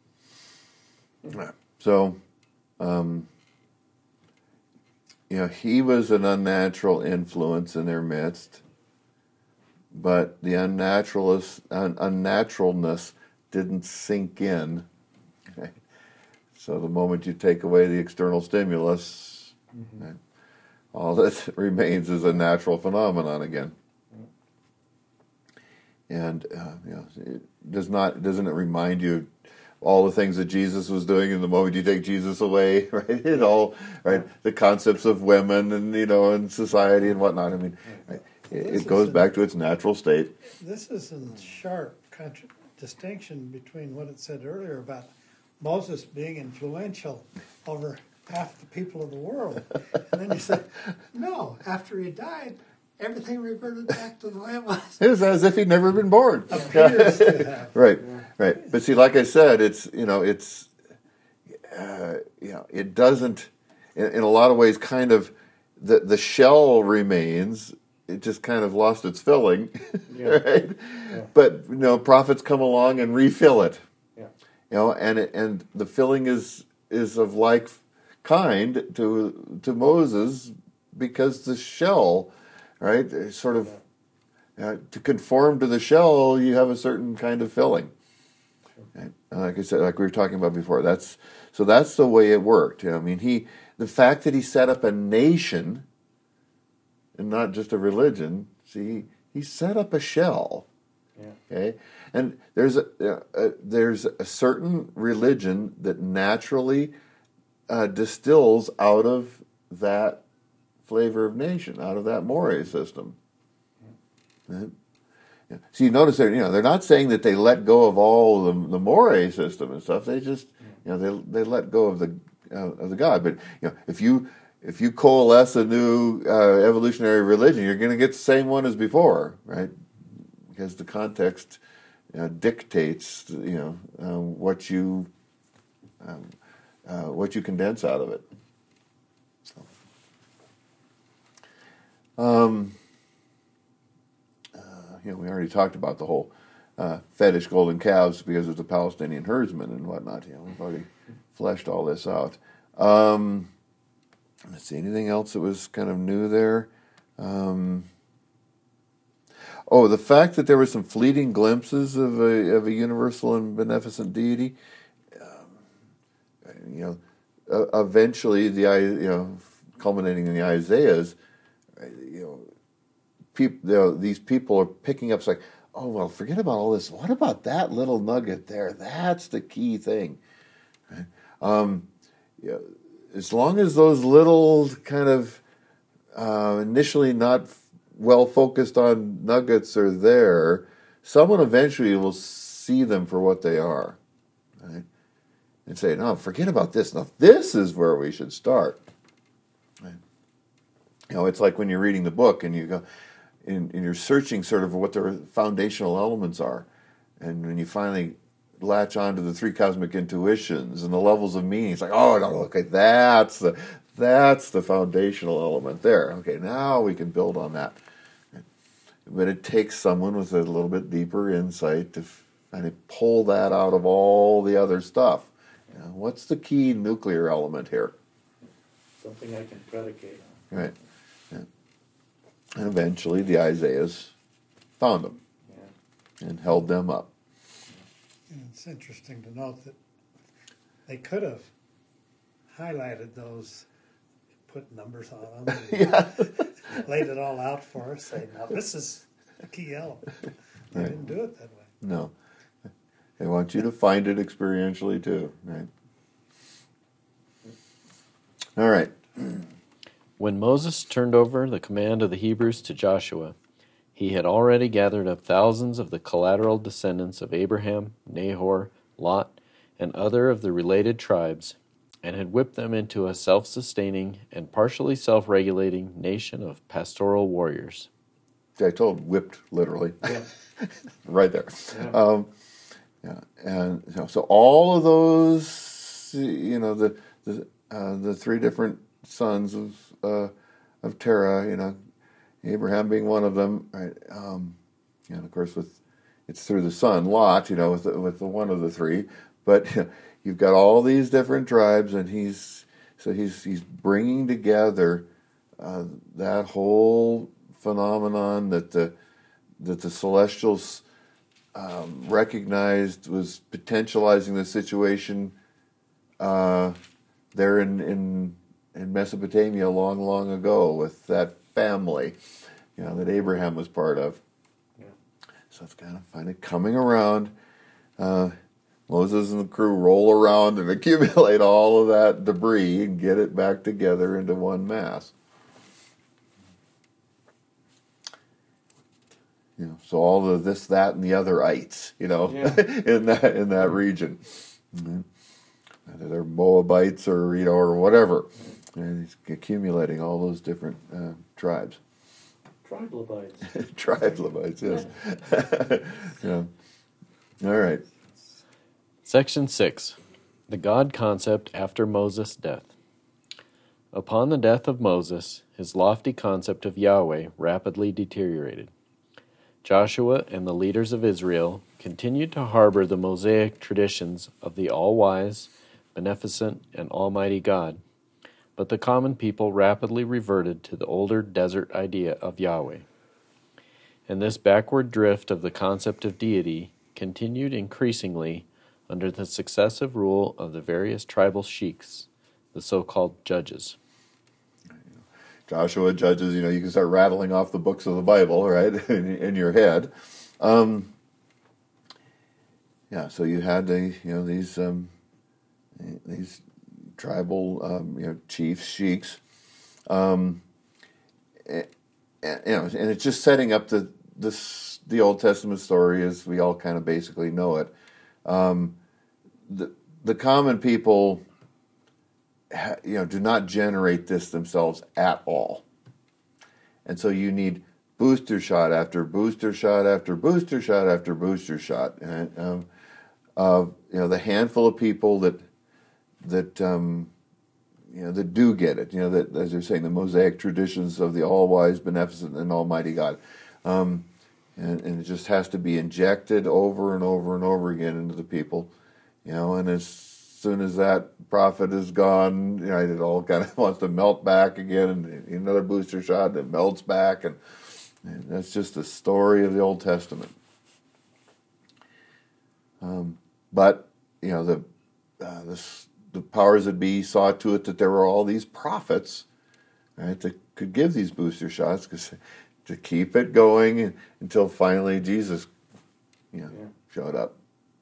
So, um, you know, he was an unnatural influence in their midst, but the unnaturalness, un- unnaturalness didn't sink in. Okay? So the moment you take away the external stimulus, mm-hmm. right, all that remains is a natural phenomenon again. And uh, you know, it does not doesn't it remind you of all the things that Jesus was doing? And the moment you take Jesus away, right, it all right, the concepts of women and you know and society and whatnot. I mean, right, it, it goes a, back to its natural state. This is a sharp contra- distinction between what it said earlier about Moses being influential over half the people of the world, and then you said, no, after he died, everything reverted back to the way it was. It was as if he'd never been born. Appears to have. Right, right. But see, like I said, it's you know, it's uh, you know, it doesn't. In, in a lot of ways, kind of the the shell remains. It just kind of lost its filling, Yeah. right? Yeah. But you know, prophets come along and refill it. Yeah. You know, and it, and the filling is is of like kind to to Moses because the shell. Right, sort of uh, to conform to the shell, you have a certain kind of filling. Right? Like I said, like we were talking about before, that's so that's the way it worked. You know, I mean, he the fact that he set up a nation and not just a religion. See, he set up a shell. Yeah. Okay, and there's a, a there's a certain religion that naturally uh, distills out of that flavor of nation, out of that Moray system. Right? Yeah. So you notice they're, you know, they're not saying that they let go of all the, the Moray system and stuff. They just, you know, they they let go of the uh, of the God. But you know, if you if you coalesce a new uh, evolutionary religion, you're going to get the same one as before, right? Because the context uh, dictates, you know, uh, what you um, uh, what you condense out of it. Um, uh, you know, we already talked about the whole uh, fetish golden calves because of the Palestinian herdsmen and whatnot. You know, we've already fleshed all this out. Um, let's see, anything else that was kind of new there? Um, oh, the fact that there were some fleeting glimpses of a of a universal and beneficent deity. Um, you know, uh, eventually the you know, culminating in the Isaiahs. You know, people, you know, these people are picking up. It's like, oh well, forget about all this. What about that little nugget there? That's the key thing. Right? Um, you know, as long as those little kind of uh, initially not well focused on nuggets are there, someone eventually will see them for what they are, right? And say, no, forget about this. Now this is where we should start. Right? You know, it's like when you're reading the book and you go, and, and you're searching sort of what the foundational elements are, and when you finally latch onto the three cosmic intuitions and the levels of meaning, it's like, oh no, okay, that's the that's the foundational element there. Okay, now we can build on that. But it takes someone with a little bit deeper insight to kind of pull that out of all the other stuff. You know, what's the key nuclear element here? Something I can predicate on. Right. And eventually the Isaiahs found them Yeah. and held them up. And it's interesting to note that they could have highlighted those, put numbers on them, and Yeah. laid it all out for us, saying, now this is the key element. They Right. didn't do it that way. No. They want you to find it experientially too, right? All right. When Moses turned over the command of the Hebrews to Joshua, he had already gathered up thousands of the collateral descendants of Abraham, Nahor, Lot, and other of the related tribes, and had whipped them into a self-sustaining and partially self-regulating nation of pastoral warriors. I told whipped literally. Yeah. Right there. Yeah. Um, Yeah, and you know, so all of those, you know, the the uh, the three different sons of uh, of Terah, you know, Abraham being one of them, right? Um, and of course, with it's through the son Lot, you know, with the, with the one of the three. But you know, you've got all these different tribes, and he's so he's he's bringing together uh, that whole phenomenon that the that the celestials um, recognized was potentializing the situation uh, there in, in in Mesopotamia long, long ago with that family, you know, that Abraham was part of. Yeah. So it's kind of finally coming around. Uh, Moses and the crew roll around and accumulate all of that debris and get it back together into one mass. You know, so all the this, that, and the other ites, you know, Yeah. in that in that region, mm-hmm. Whether they're Moabites or you know or whatever, and he's accumulating all those different uh, tribes. Triblebites. Triblebites, yes. Yeah. All right. Section six. The God concept after Moses' death. Upon the death of Moses, his lofty concept of Yahweh rapidly deteriorated. Joshua and the leaders of Israel continued to harbor the Mosaic traditions of the all-wise, beneficent, and almighty God, but the common people rapidly reverted to the older desert idea of Yahweh. And this backward drift of the concept of deity continued increasingly under the successive rule of the various tribal sheiks, the so-called judges. Joshua, Judges, you know, you can start rattling off the books of the Bible, right, in, in your head. Um, yeah, so you had the, you know, these um, these tribal, um, you know, chiefs, sheiks, um, and, and, you know, and it's just setting up the this the Old Testament story as we all kind of basically know it. Um, the the common people, you know, do not generate this themselves at all. And so you need booster shot after booster shot after booster shot after booster shot. And, um, uh, you know, the handful of people that, that um, you know, that do get it, you know, that, as you're saying, the Mosaic traditions of the all-wise, beneficent, and almighty God. Um, and, and it just has to be injected over and over and over again into the people, you know, and as soon as that prophet is gone, you know, it all kind of wants to melt back again, and another booster shot, and it melts back, and, and that's just the story of the Old Testament. Um, but you know, the uh, this, the powers that be saw to it that there were all these prophets, right, that could give these booster shots, because to keep it going until finally Jesus, you know, Yeah. showed up.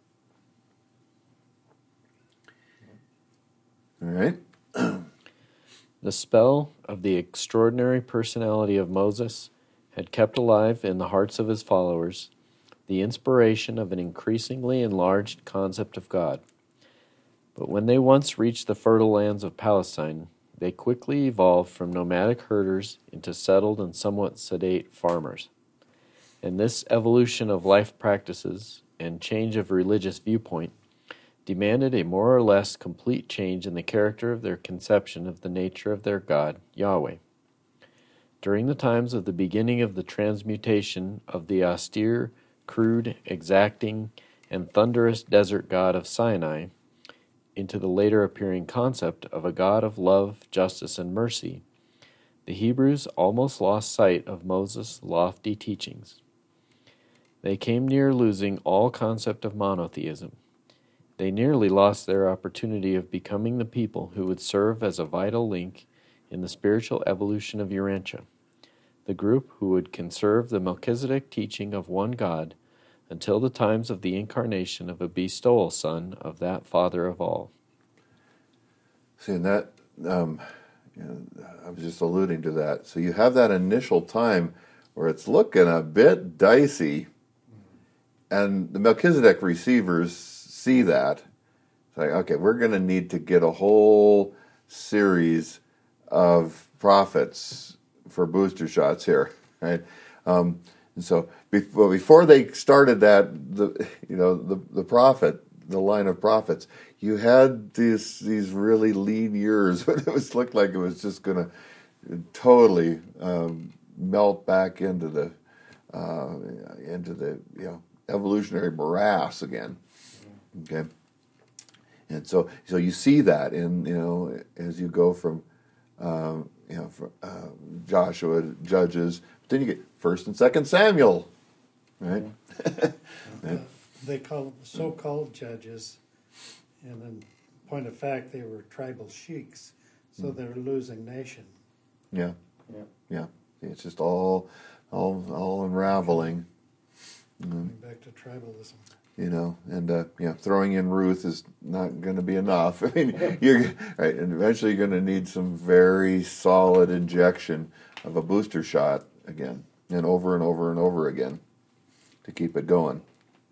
All right. The spell of the extraordinary personality of Moses had kept alive in the hearts of his followers the inspiration of an increasingly enlarged concept of God. But when they once reached the fertile lands of Palestine, they quickly evolved from nomadic herders into settled and somewhat sedate farmers. And this evolution of life practices and change of religious viewpoint demanded a more or less complete change in the character of their conception of the nature of their God, Yahweh. During the times of the beginning of the transmutation of the austere, crude, exacting, and thunderous desert God of Sinai into the later appearing concept of a God of love, justice, and mercy, the Hebrews almost lost sight of Moses' lofty teachings. They came near losing all concept of monotheism. They nearly lost their opportunity of becoming the people who would serve as a vital link in the spiritual evolution of Urantia, the group who would conserve the Melchizedek teaching of one God until the times of the incarnation of a bestowal son of that Father of all. See, and that, um, you know, I was just alluding to that. So you have that initial time where it's looking a bit dicey, and the Melchizedek receivers see that. It's like, okay, we're going to need to get a whole series of prophets for booster shots here, right? Um, And so before, before they started that, the you know the the prophet, the line of prophets, you had these these really lean years when it was looked like it was just going to totally um, melt back into the uh, into the you know evolutionary morass again. Okay, and so so you see that in you know as you go from um, you know from uh, Joshua, Judges, but then you get First and Second Samuel, right? Uh, they call them so-called judges, and in point of fact, they were tribal sheiks, so they were losing nation. Yeah, Yeah. yeah. It's just all, all, all unraveling. Going back to tribalism. You know, and uh, yeah, throwing in Ruth is not going to be enough. I mean, you're right, and eventually you're going to need some very solid injection of a booster shot again, and over and over and over again, to keep it going.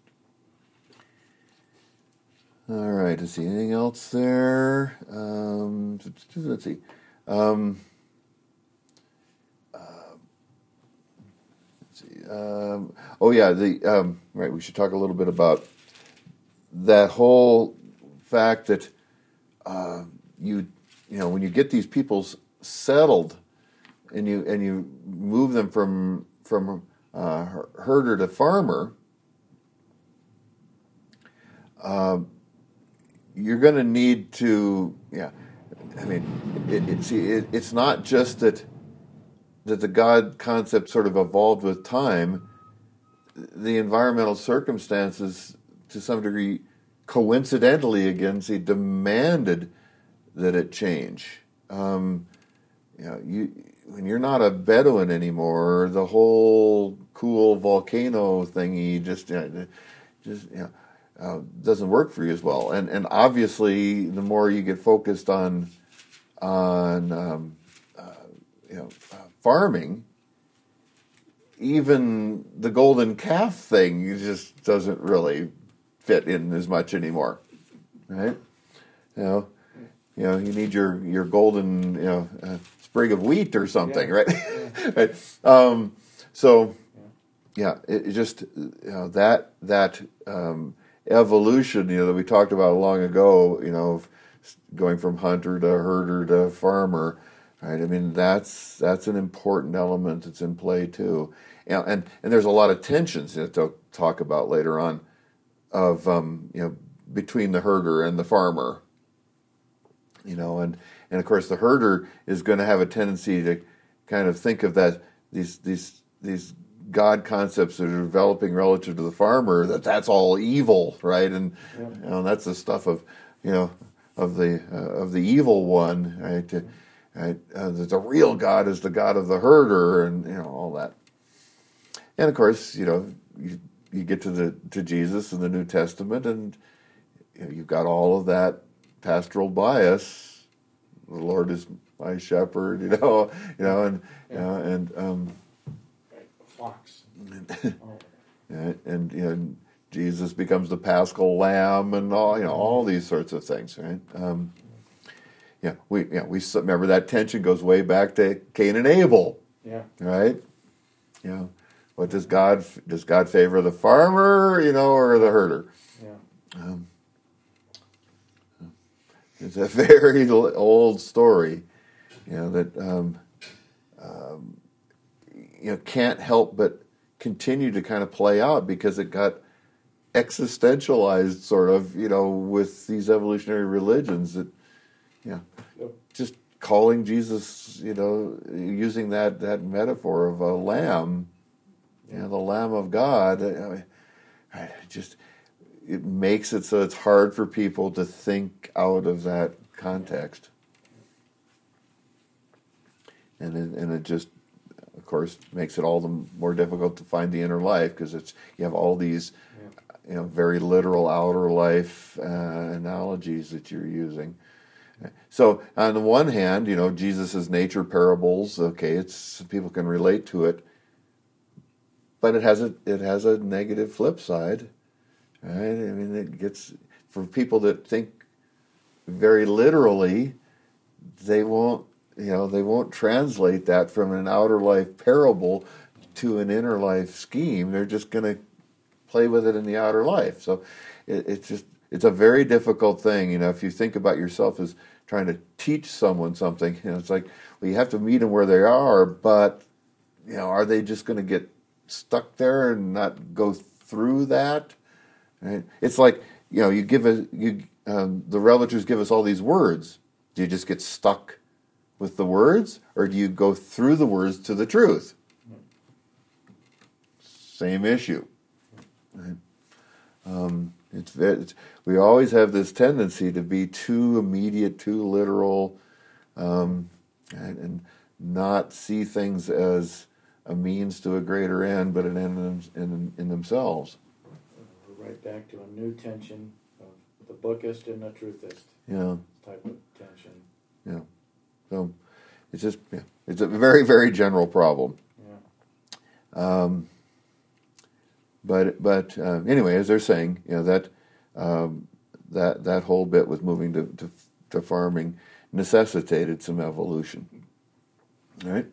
All right, let's see. Anything else there? Um, let's see. Um, uh, let's see. Um, oh yeah, the um, right. We should talk a little bit about that whole fact that uh, you you know when you get these people settled, and you and you move them from from uh, herder to farmer. Uh, You're going to need to, yeah. I mean, it, it, see, it, it's not just that that the God concept sort of evolved with time. The environmental circumstances, to some degree, coincidentally, again, see, demanded that it change. Um, you know, you when you're not a Bedouin anymore, the whole cool volcano thingy just, you know, just you know. Uh, doesn't work for you as well, and and obviously the more you get focused on on um, uh, you know uh, farming, even the golden calf thing just doesn't really fit in as much anymore, right? You know, you know you need your your golden you know uh, sprig of wheat or something, Yeah. right? Yeah. right? Um, so yeah, it, it just you know that that. Um, evolution, you know, that we talked about long ago, you know, going from hunter to herder to farmer, right? I mean, that's that's an important element that's in play too, and and, and there's a lot of tensions that they'll talk about later on, of um, you know, between the herder and the farmer, you know, and and of course the herder is going to have a tendency to kind of think of that these these these. God concepts that are developing relative to the farmer, that that's all evil, right? And Yeah. you know that's the stuff of you know of the uh, of the evil one, right? To, right? Uh, that the real God is the God of the herder, and you know all that. And of course, you know you, you get to the to Jesus in the New Testament, and you know, you've got all of that pastoral bias. The Lord is my shepherd, you know, you know, and Yeah. you know, and um, Flocks. and, Oh, and you know, Jesus becomes the Paschal Lamb, and all you know, all these sorts of things, right? Um, yeah, we yeah we remember that tension goes way back to Cain and Abel, yeah. right? You know, what does God does God favor the farmer, you know, or the herder? Yeah. Um, it's a very old story, you know that. Um, um, you know, can't help but continue to kind of play out because it got existentialized, sort of, you know, with these evolutionary religions that, you know, Yep. just calling Jesus, you know, using that, that metaphor of a lamb, you know, the Lamb of God, I mean, it just, it makes it so it's hard for people to think out of that context. And it, and it just, of course, makes it all the more difficult to find the inner life because it's you have all these, you know, very literal outer life uh, analogies that you're using. So on the one hand, you know, Jesus's nature parables, okay, it's people can relate to it, but it has a it has a negative flip side, right? I mean, it gets for people that think very literally, they won't. You know, they won't translate that from an outer life parable to an inner life scheme. They're just going to play with it in the outer life. So it, it's just it's a very difficult thing. You know, if you think about yourself as trying to teach someone something, you know, it's like, well, you have to meet them where they are, but you know, are they just going to get stuck there and not go through that? Right? It's like, you know, you give a you um, the revelatories give us all these words. Do you just get stuck with the words, or do you go through the words to the truth? Same issue. Right? Um, it's, it's we always have this tendency to be too immediate, too literal, um, and, and not see things as a means to a greater end, but an end in, in, in themselves. We're right back to a new tension of the bookist and the truthist. Yeah. Type of tension. Yeah. So it's just yeah, it's a very very general problem. Yeah. Um, but but uh, anyway, as they're saying, you know that um, that that whole bit with moving to, to to farming necessitated some evolution. All right.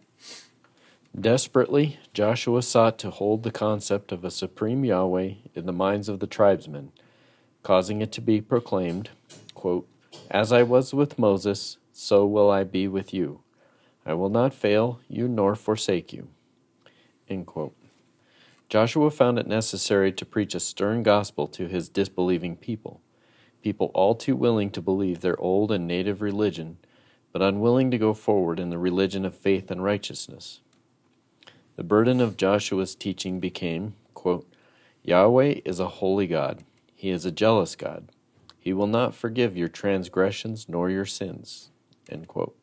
Desperately, Joshua sought to hold the concept of a supreme Yahweh in the minds of the tribesmen, causing it to be proclaimed, quote, "As I was with Moses, so will I be with you. I will not fail you nor forsake you." End quote. Joshua found it necessary to preach a stern gospel to his disbelieving people, people all too willing to believe their old and native religion, but unwilling to go forward in the religion of faith and righteousness. The burden of Joshua's teaching became, quote, "Yahweh is a holy God. He is a jealous God. He will not forgive your transgressions nor your sins." End quote.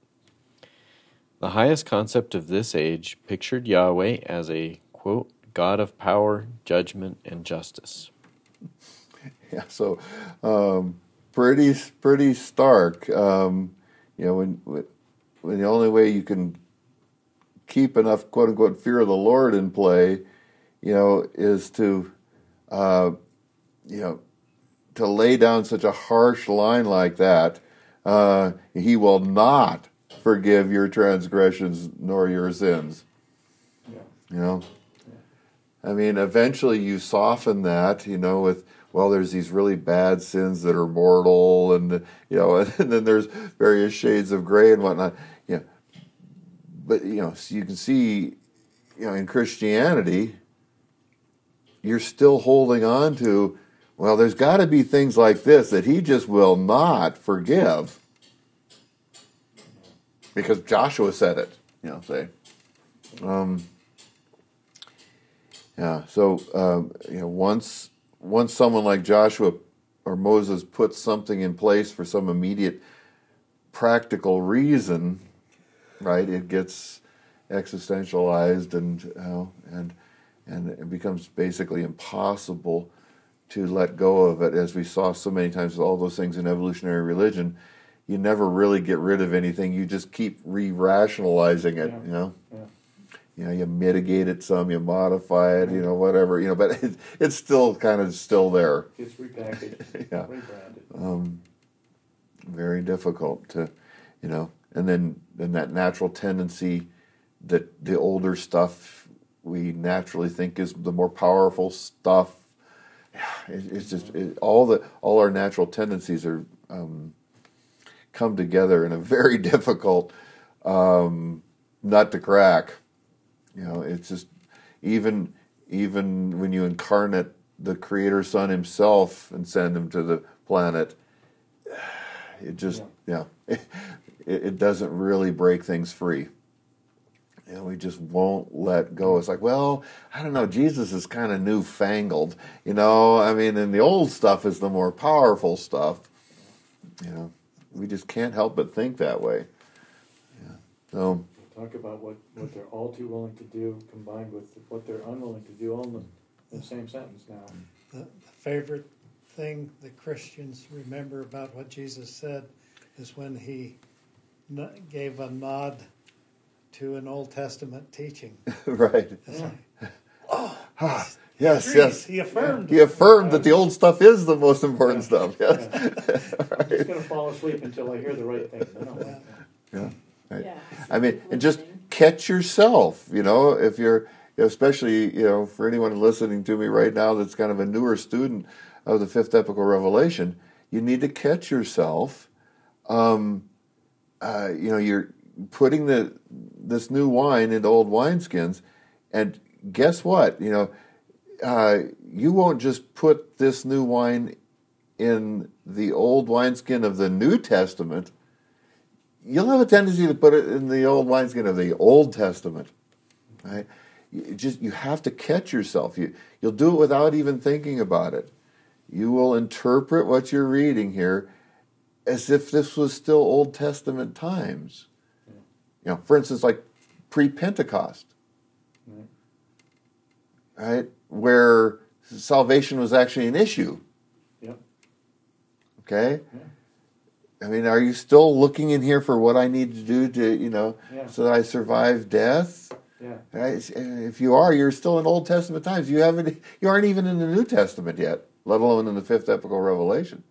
The highest concept of this age pictured Yahweh as a, quote, God of power, judgment, and justice. Yeah, so um, pretty pretty stark. Um, you know, when, when the only way you can keep enough quote unquote fear of the Lord in play, you know, is to, uh, you know, to lay down such a harsh line like that. Uh, he will not forgive your transgressions nor your sins. Yeah. You know, I mean, eventually you soften that, you know, with, well, there's these really bad sins that are mortal, and you know, and then there's various shades of gray and whatnot. Yeah, you know, but you know, so you can see, you know, in Christianity, you're still holding on to, well, there's got to be things like this that he just will not forgive because Joshua said it. You know, say, um, yeah. So um, you know, once. Once someone like Joshua or Moses puts something in place for some immediate practical reason, right, it gets existentialized and uh, and and it becomes basically impossible to let go of it. As we saw so many times with all those things in evolutionary religion, you never really get rid of anything. You just keep re-rationalizing it, Yeah. you know. Yeah. You know, you mitigate it some, you modify it, you know, whatever, you know, but it, it's still kind of still there. It's repackaged, Yeah. rebranded. Um, very difficult to, you know, and then, then that natural tendency that the older stuff we naturally think is the more powerful stuff. It, it's just it, all the all our natural tendencies are um, come together in a very difficult um, nut to crack. You know, it's just even even when you incarnate the Creator Son Himself and send Him to the planet, it just yeah, yeah it, it doesn't really break things free. You know, we just won't let go. It's like, well, I don't know, Jesus is kind of newfangled. You know, I mean, and the old stuff is the more powerful stuff. You know, we just can't help but think that way. Yeah. So. Talk about what, what they're all too willing to do combined with what they're unwilling to do all in the, in the same sentence now. The, the favorite thing the Christians remember about what Jesus said is when he n- gave a nod to an Old Testament teaching. Right. It's like, oh, yes, he yes. agrees. He affirmed. He affirmed that the old stuff is the most important stuff. Yes. Yeah. I'm just going to fall asleep until I hear the right thing. No, no. Yeah. Right. Yeah. I mean, and just catch yourself. You know, if you're know, especially, you know, for anyone listening to me right now that's kind of a newer student of the fifth epical revelation, you need to catch yourself. Um, uh, you know, you're putting the this new wine into old wineskins, and guess what? You know, uh, you won't just put this new wine in the old wineskin of the New Testament. You'll have a tendency to put it in the old wineskin of the Old Testament, right? You just you have to catch yourself. You you'll do it without even thinking about it. You will interpret what you're reading here as if this was still Old Testament times. You know, for instance, like pre-Pentecost, right, where salvation was actually an issue. Yep. Okay. Yeah. I mean, are you still looking in here for what I need to do to, you know, Yeah. so that I survive death? Yeah. Right? If you are, you're still in Old Testament times. You haven't, you aren't even in the New Testament yet, let alone in the fifth epical revelation.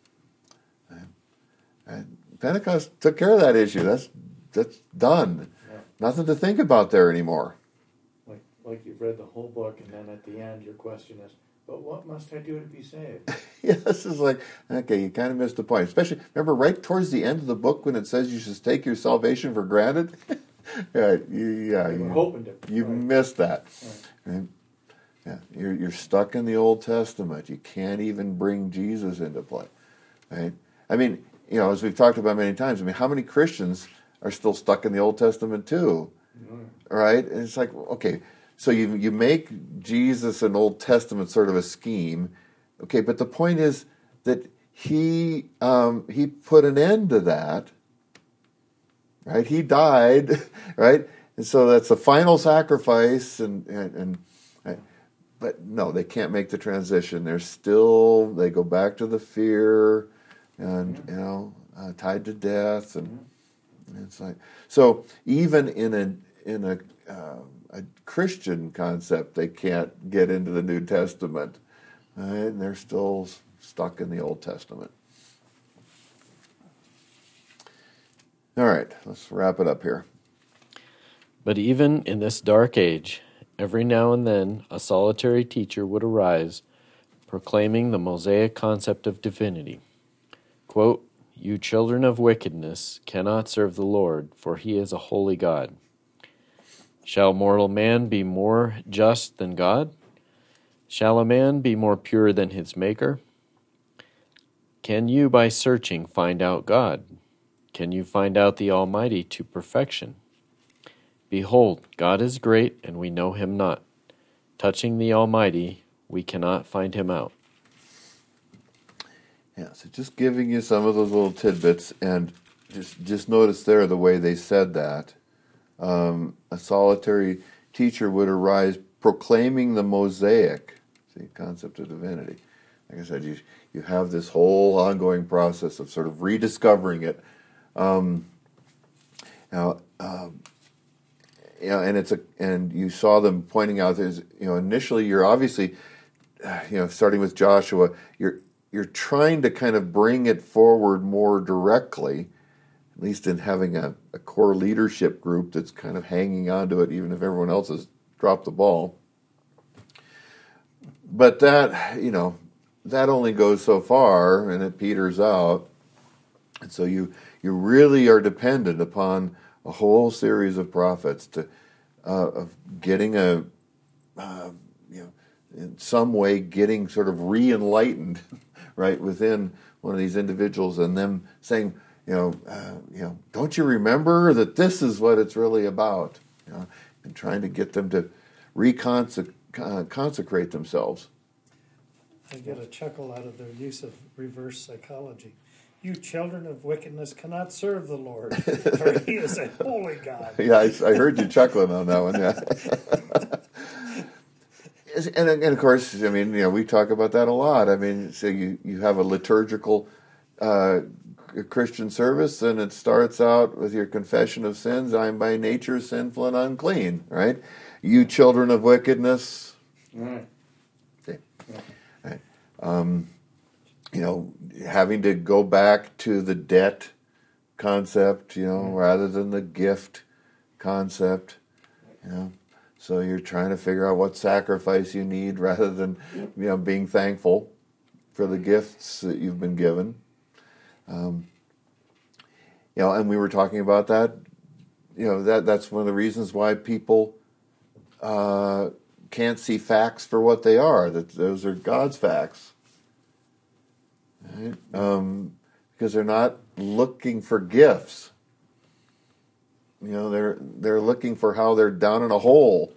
And Pentecost took care of that issue. That's that's done. Yeah. Nothing to think about there anymore. Like like you've read the whole book, and then at the end, your question is, "But what must I do to be saved?" Yeah, this is like, okay, you kind of missed the point. Especially, remember, right towards the end of the book when it says you should take your salvation for granted? yeah, you, yeah, We're you, hoping to. you right. missed that. Right. Right? Yeah, you're you're stuck in the Old Testament. You can't even bring Jesus into play. Right? I mean, you know, as we've talked about many times, I mean, how many Christians are still stuck in the Old Testament too? Mm. Right? And it's like, okay, so you you make Jesus an Old Testament sort of a scheme, okay, but the point is that he um, he put an end to that, right? He died, right? And so that's the final sacrifice, and and, and right? But no, they can't make the transition. They're still, they go back to the fear, and you know, uh, tied to death, and it's like, so even in a in a uh, a Christian concept, they can't get into the New Testament, right? And they're still stuck in the Old Testament. All right, let's wrap it up here. But even in this dark age, every now and then a solitary teacher would arise, proclaiming the Mosaic concept of divinity. Quote, "You children of wickedness cannot serve the Lord, for he is a holy God. Shall mortal man be more just than God? Shall a man be more pure than his Maker? Can you by searching find out God? Can you find out the Almighty to perfection? Behold, God is great, and we know him not. Touching the Almighty, we cannot find him out." Yeah, so just giving you some of those little tidbits, and just just notice there the way they said that. Um, a solitary teacher would arise proclaiming the Mosaic, see, concept of divinity. Like I said, you you have this whole ongoing process of sort of rediscovering it. Um, now, um, you know, and it's a and you saw them pointing out there's, you know, initially you're obviously, you know, starting with Joshua, you're you're trying to kind of bring it forward more directly, at least in having a, a core leadership group that's kind of hanging on to it, even if everyone else has dropped the ball. But that, you know, that only goes so far, and it peters out. And so you you really are dependent upon a whole series of prophets to uh, of getting a uh, you know, in some way getting sort of re-enlightened, right, within one of these individuals, and them saying, you know, uh, you know, don't you remember that this is what it's really about, you know, and trying to get them to reconsecrate themselves. I get a chuckle out of their use of reverse psychology. You children of wickedness cannot serve the Lord, for he is a holy God. Yeah, I, I heard you chuckling on that one. Yeah. and, and of course, I mean, you know, we talk about that a lot. I mean, so you, you have a liturgical uh, Christian service, and it starts out with your confession of sins. I'm by nature sinful and unclean, right? You children of wickedness. Right. Okay. Right. Um, you know, having to go back to the debt concept, you know, mm-hmm. rather than the gift concept, you know. So you're trying to figure out what sacrifice you need rather than, you know, being thankful for the gifts that you've been given. Um, you know, and we were talking about that. You know, that that's one of the reasons why people uh, can't see facts for what they are. That those are God's facts, right? Um, because they're not looking for gifts. You know, they're they're looking for how they're down in a hole,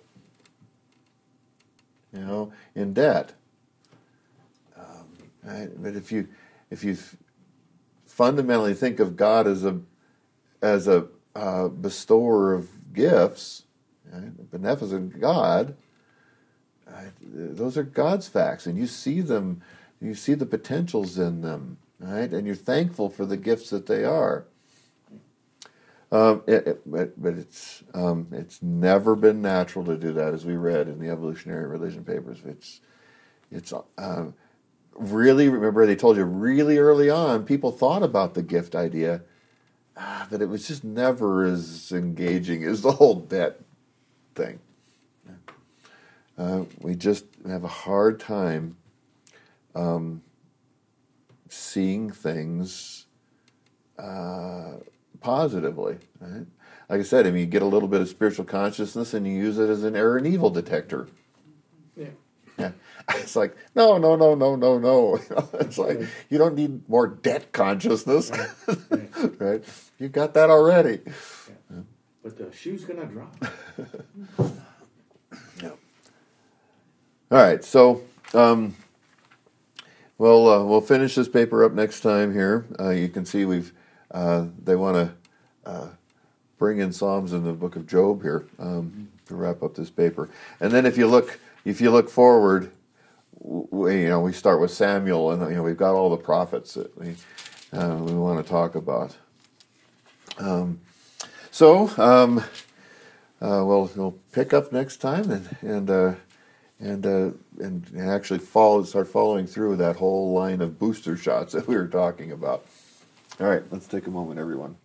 you know, in debt. Um, right? But if you if you fundamentally think of God as a as a uh, bestower of gifts, right? A beneficent God, right? Those are God's facts, and you see them, you see the potentials in them, right? And you're thankful for the gifts that they are. Um, it, it, but, but it's um, it's never been natural to do that, as we read in the Evolutionary Religion Papers. It's it's um, really, remember they told you really early on, people thought about the gift idea, ah, but it was just never as engaging as the whole debt thing. Uh, we just have a hard time um, seeing things Uh, positively, right? Like I said, I mean, you get a little bit of spiritual consciousness and you use it as an error and evil detector. Yeah. Yeah. It's like, no, no, no, no, no, no. It's like, you don't need more debt consciousness. Right. Right? You got that already. Yeah. But the shoe's going to drop. Yeah. All right, so um, we'll, uh, we'll finish this paper up next time here. Uh, you can see we've Uh, they want to uh, bring in Psalms in the book of Job here um, to wrap up this paper. And then if you look, if you look forward, we, you know, we start with Samuel, and you know we've got all the prophets that we uh, we want to talk about. Um, so um, uh, we'll we'll pick up next time and and uh, and uh, and actually follow start following through that whole line of booster shots that we were talking about. All right, let's take a moment, everyone.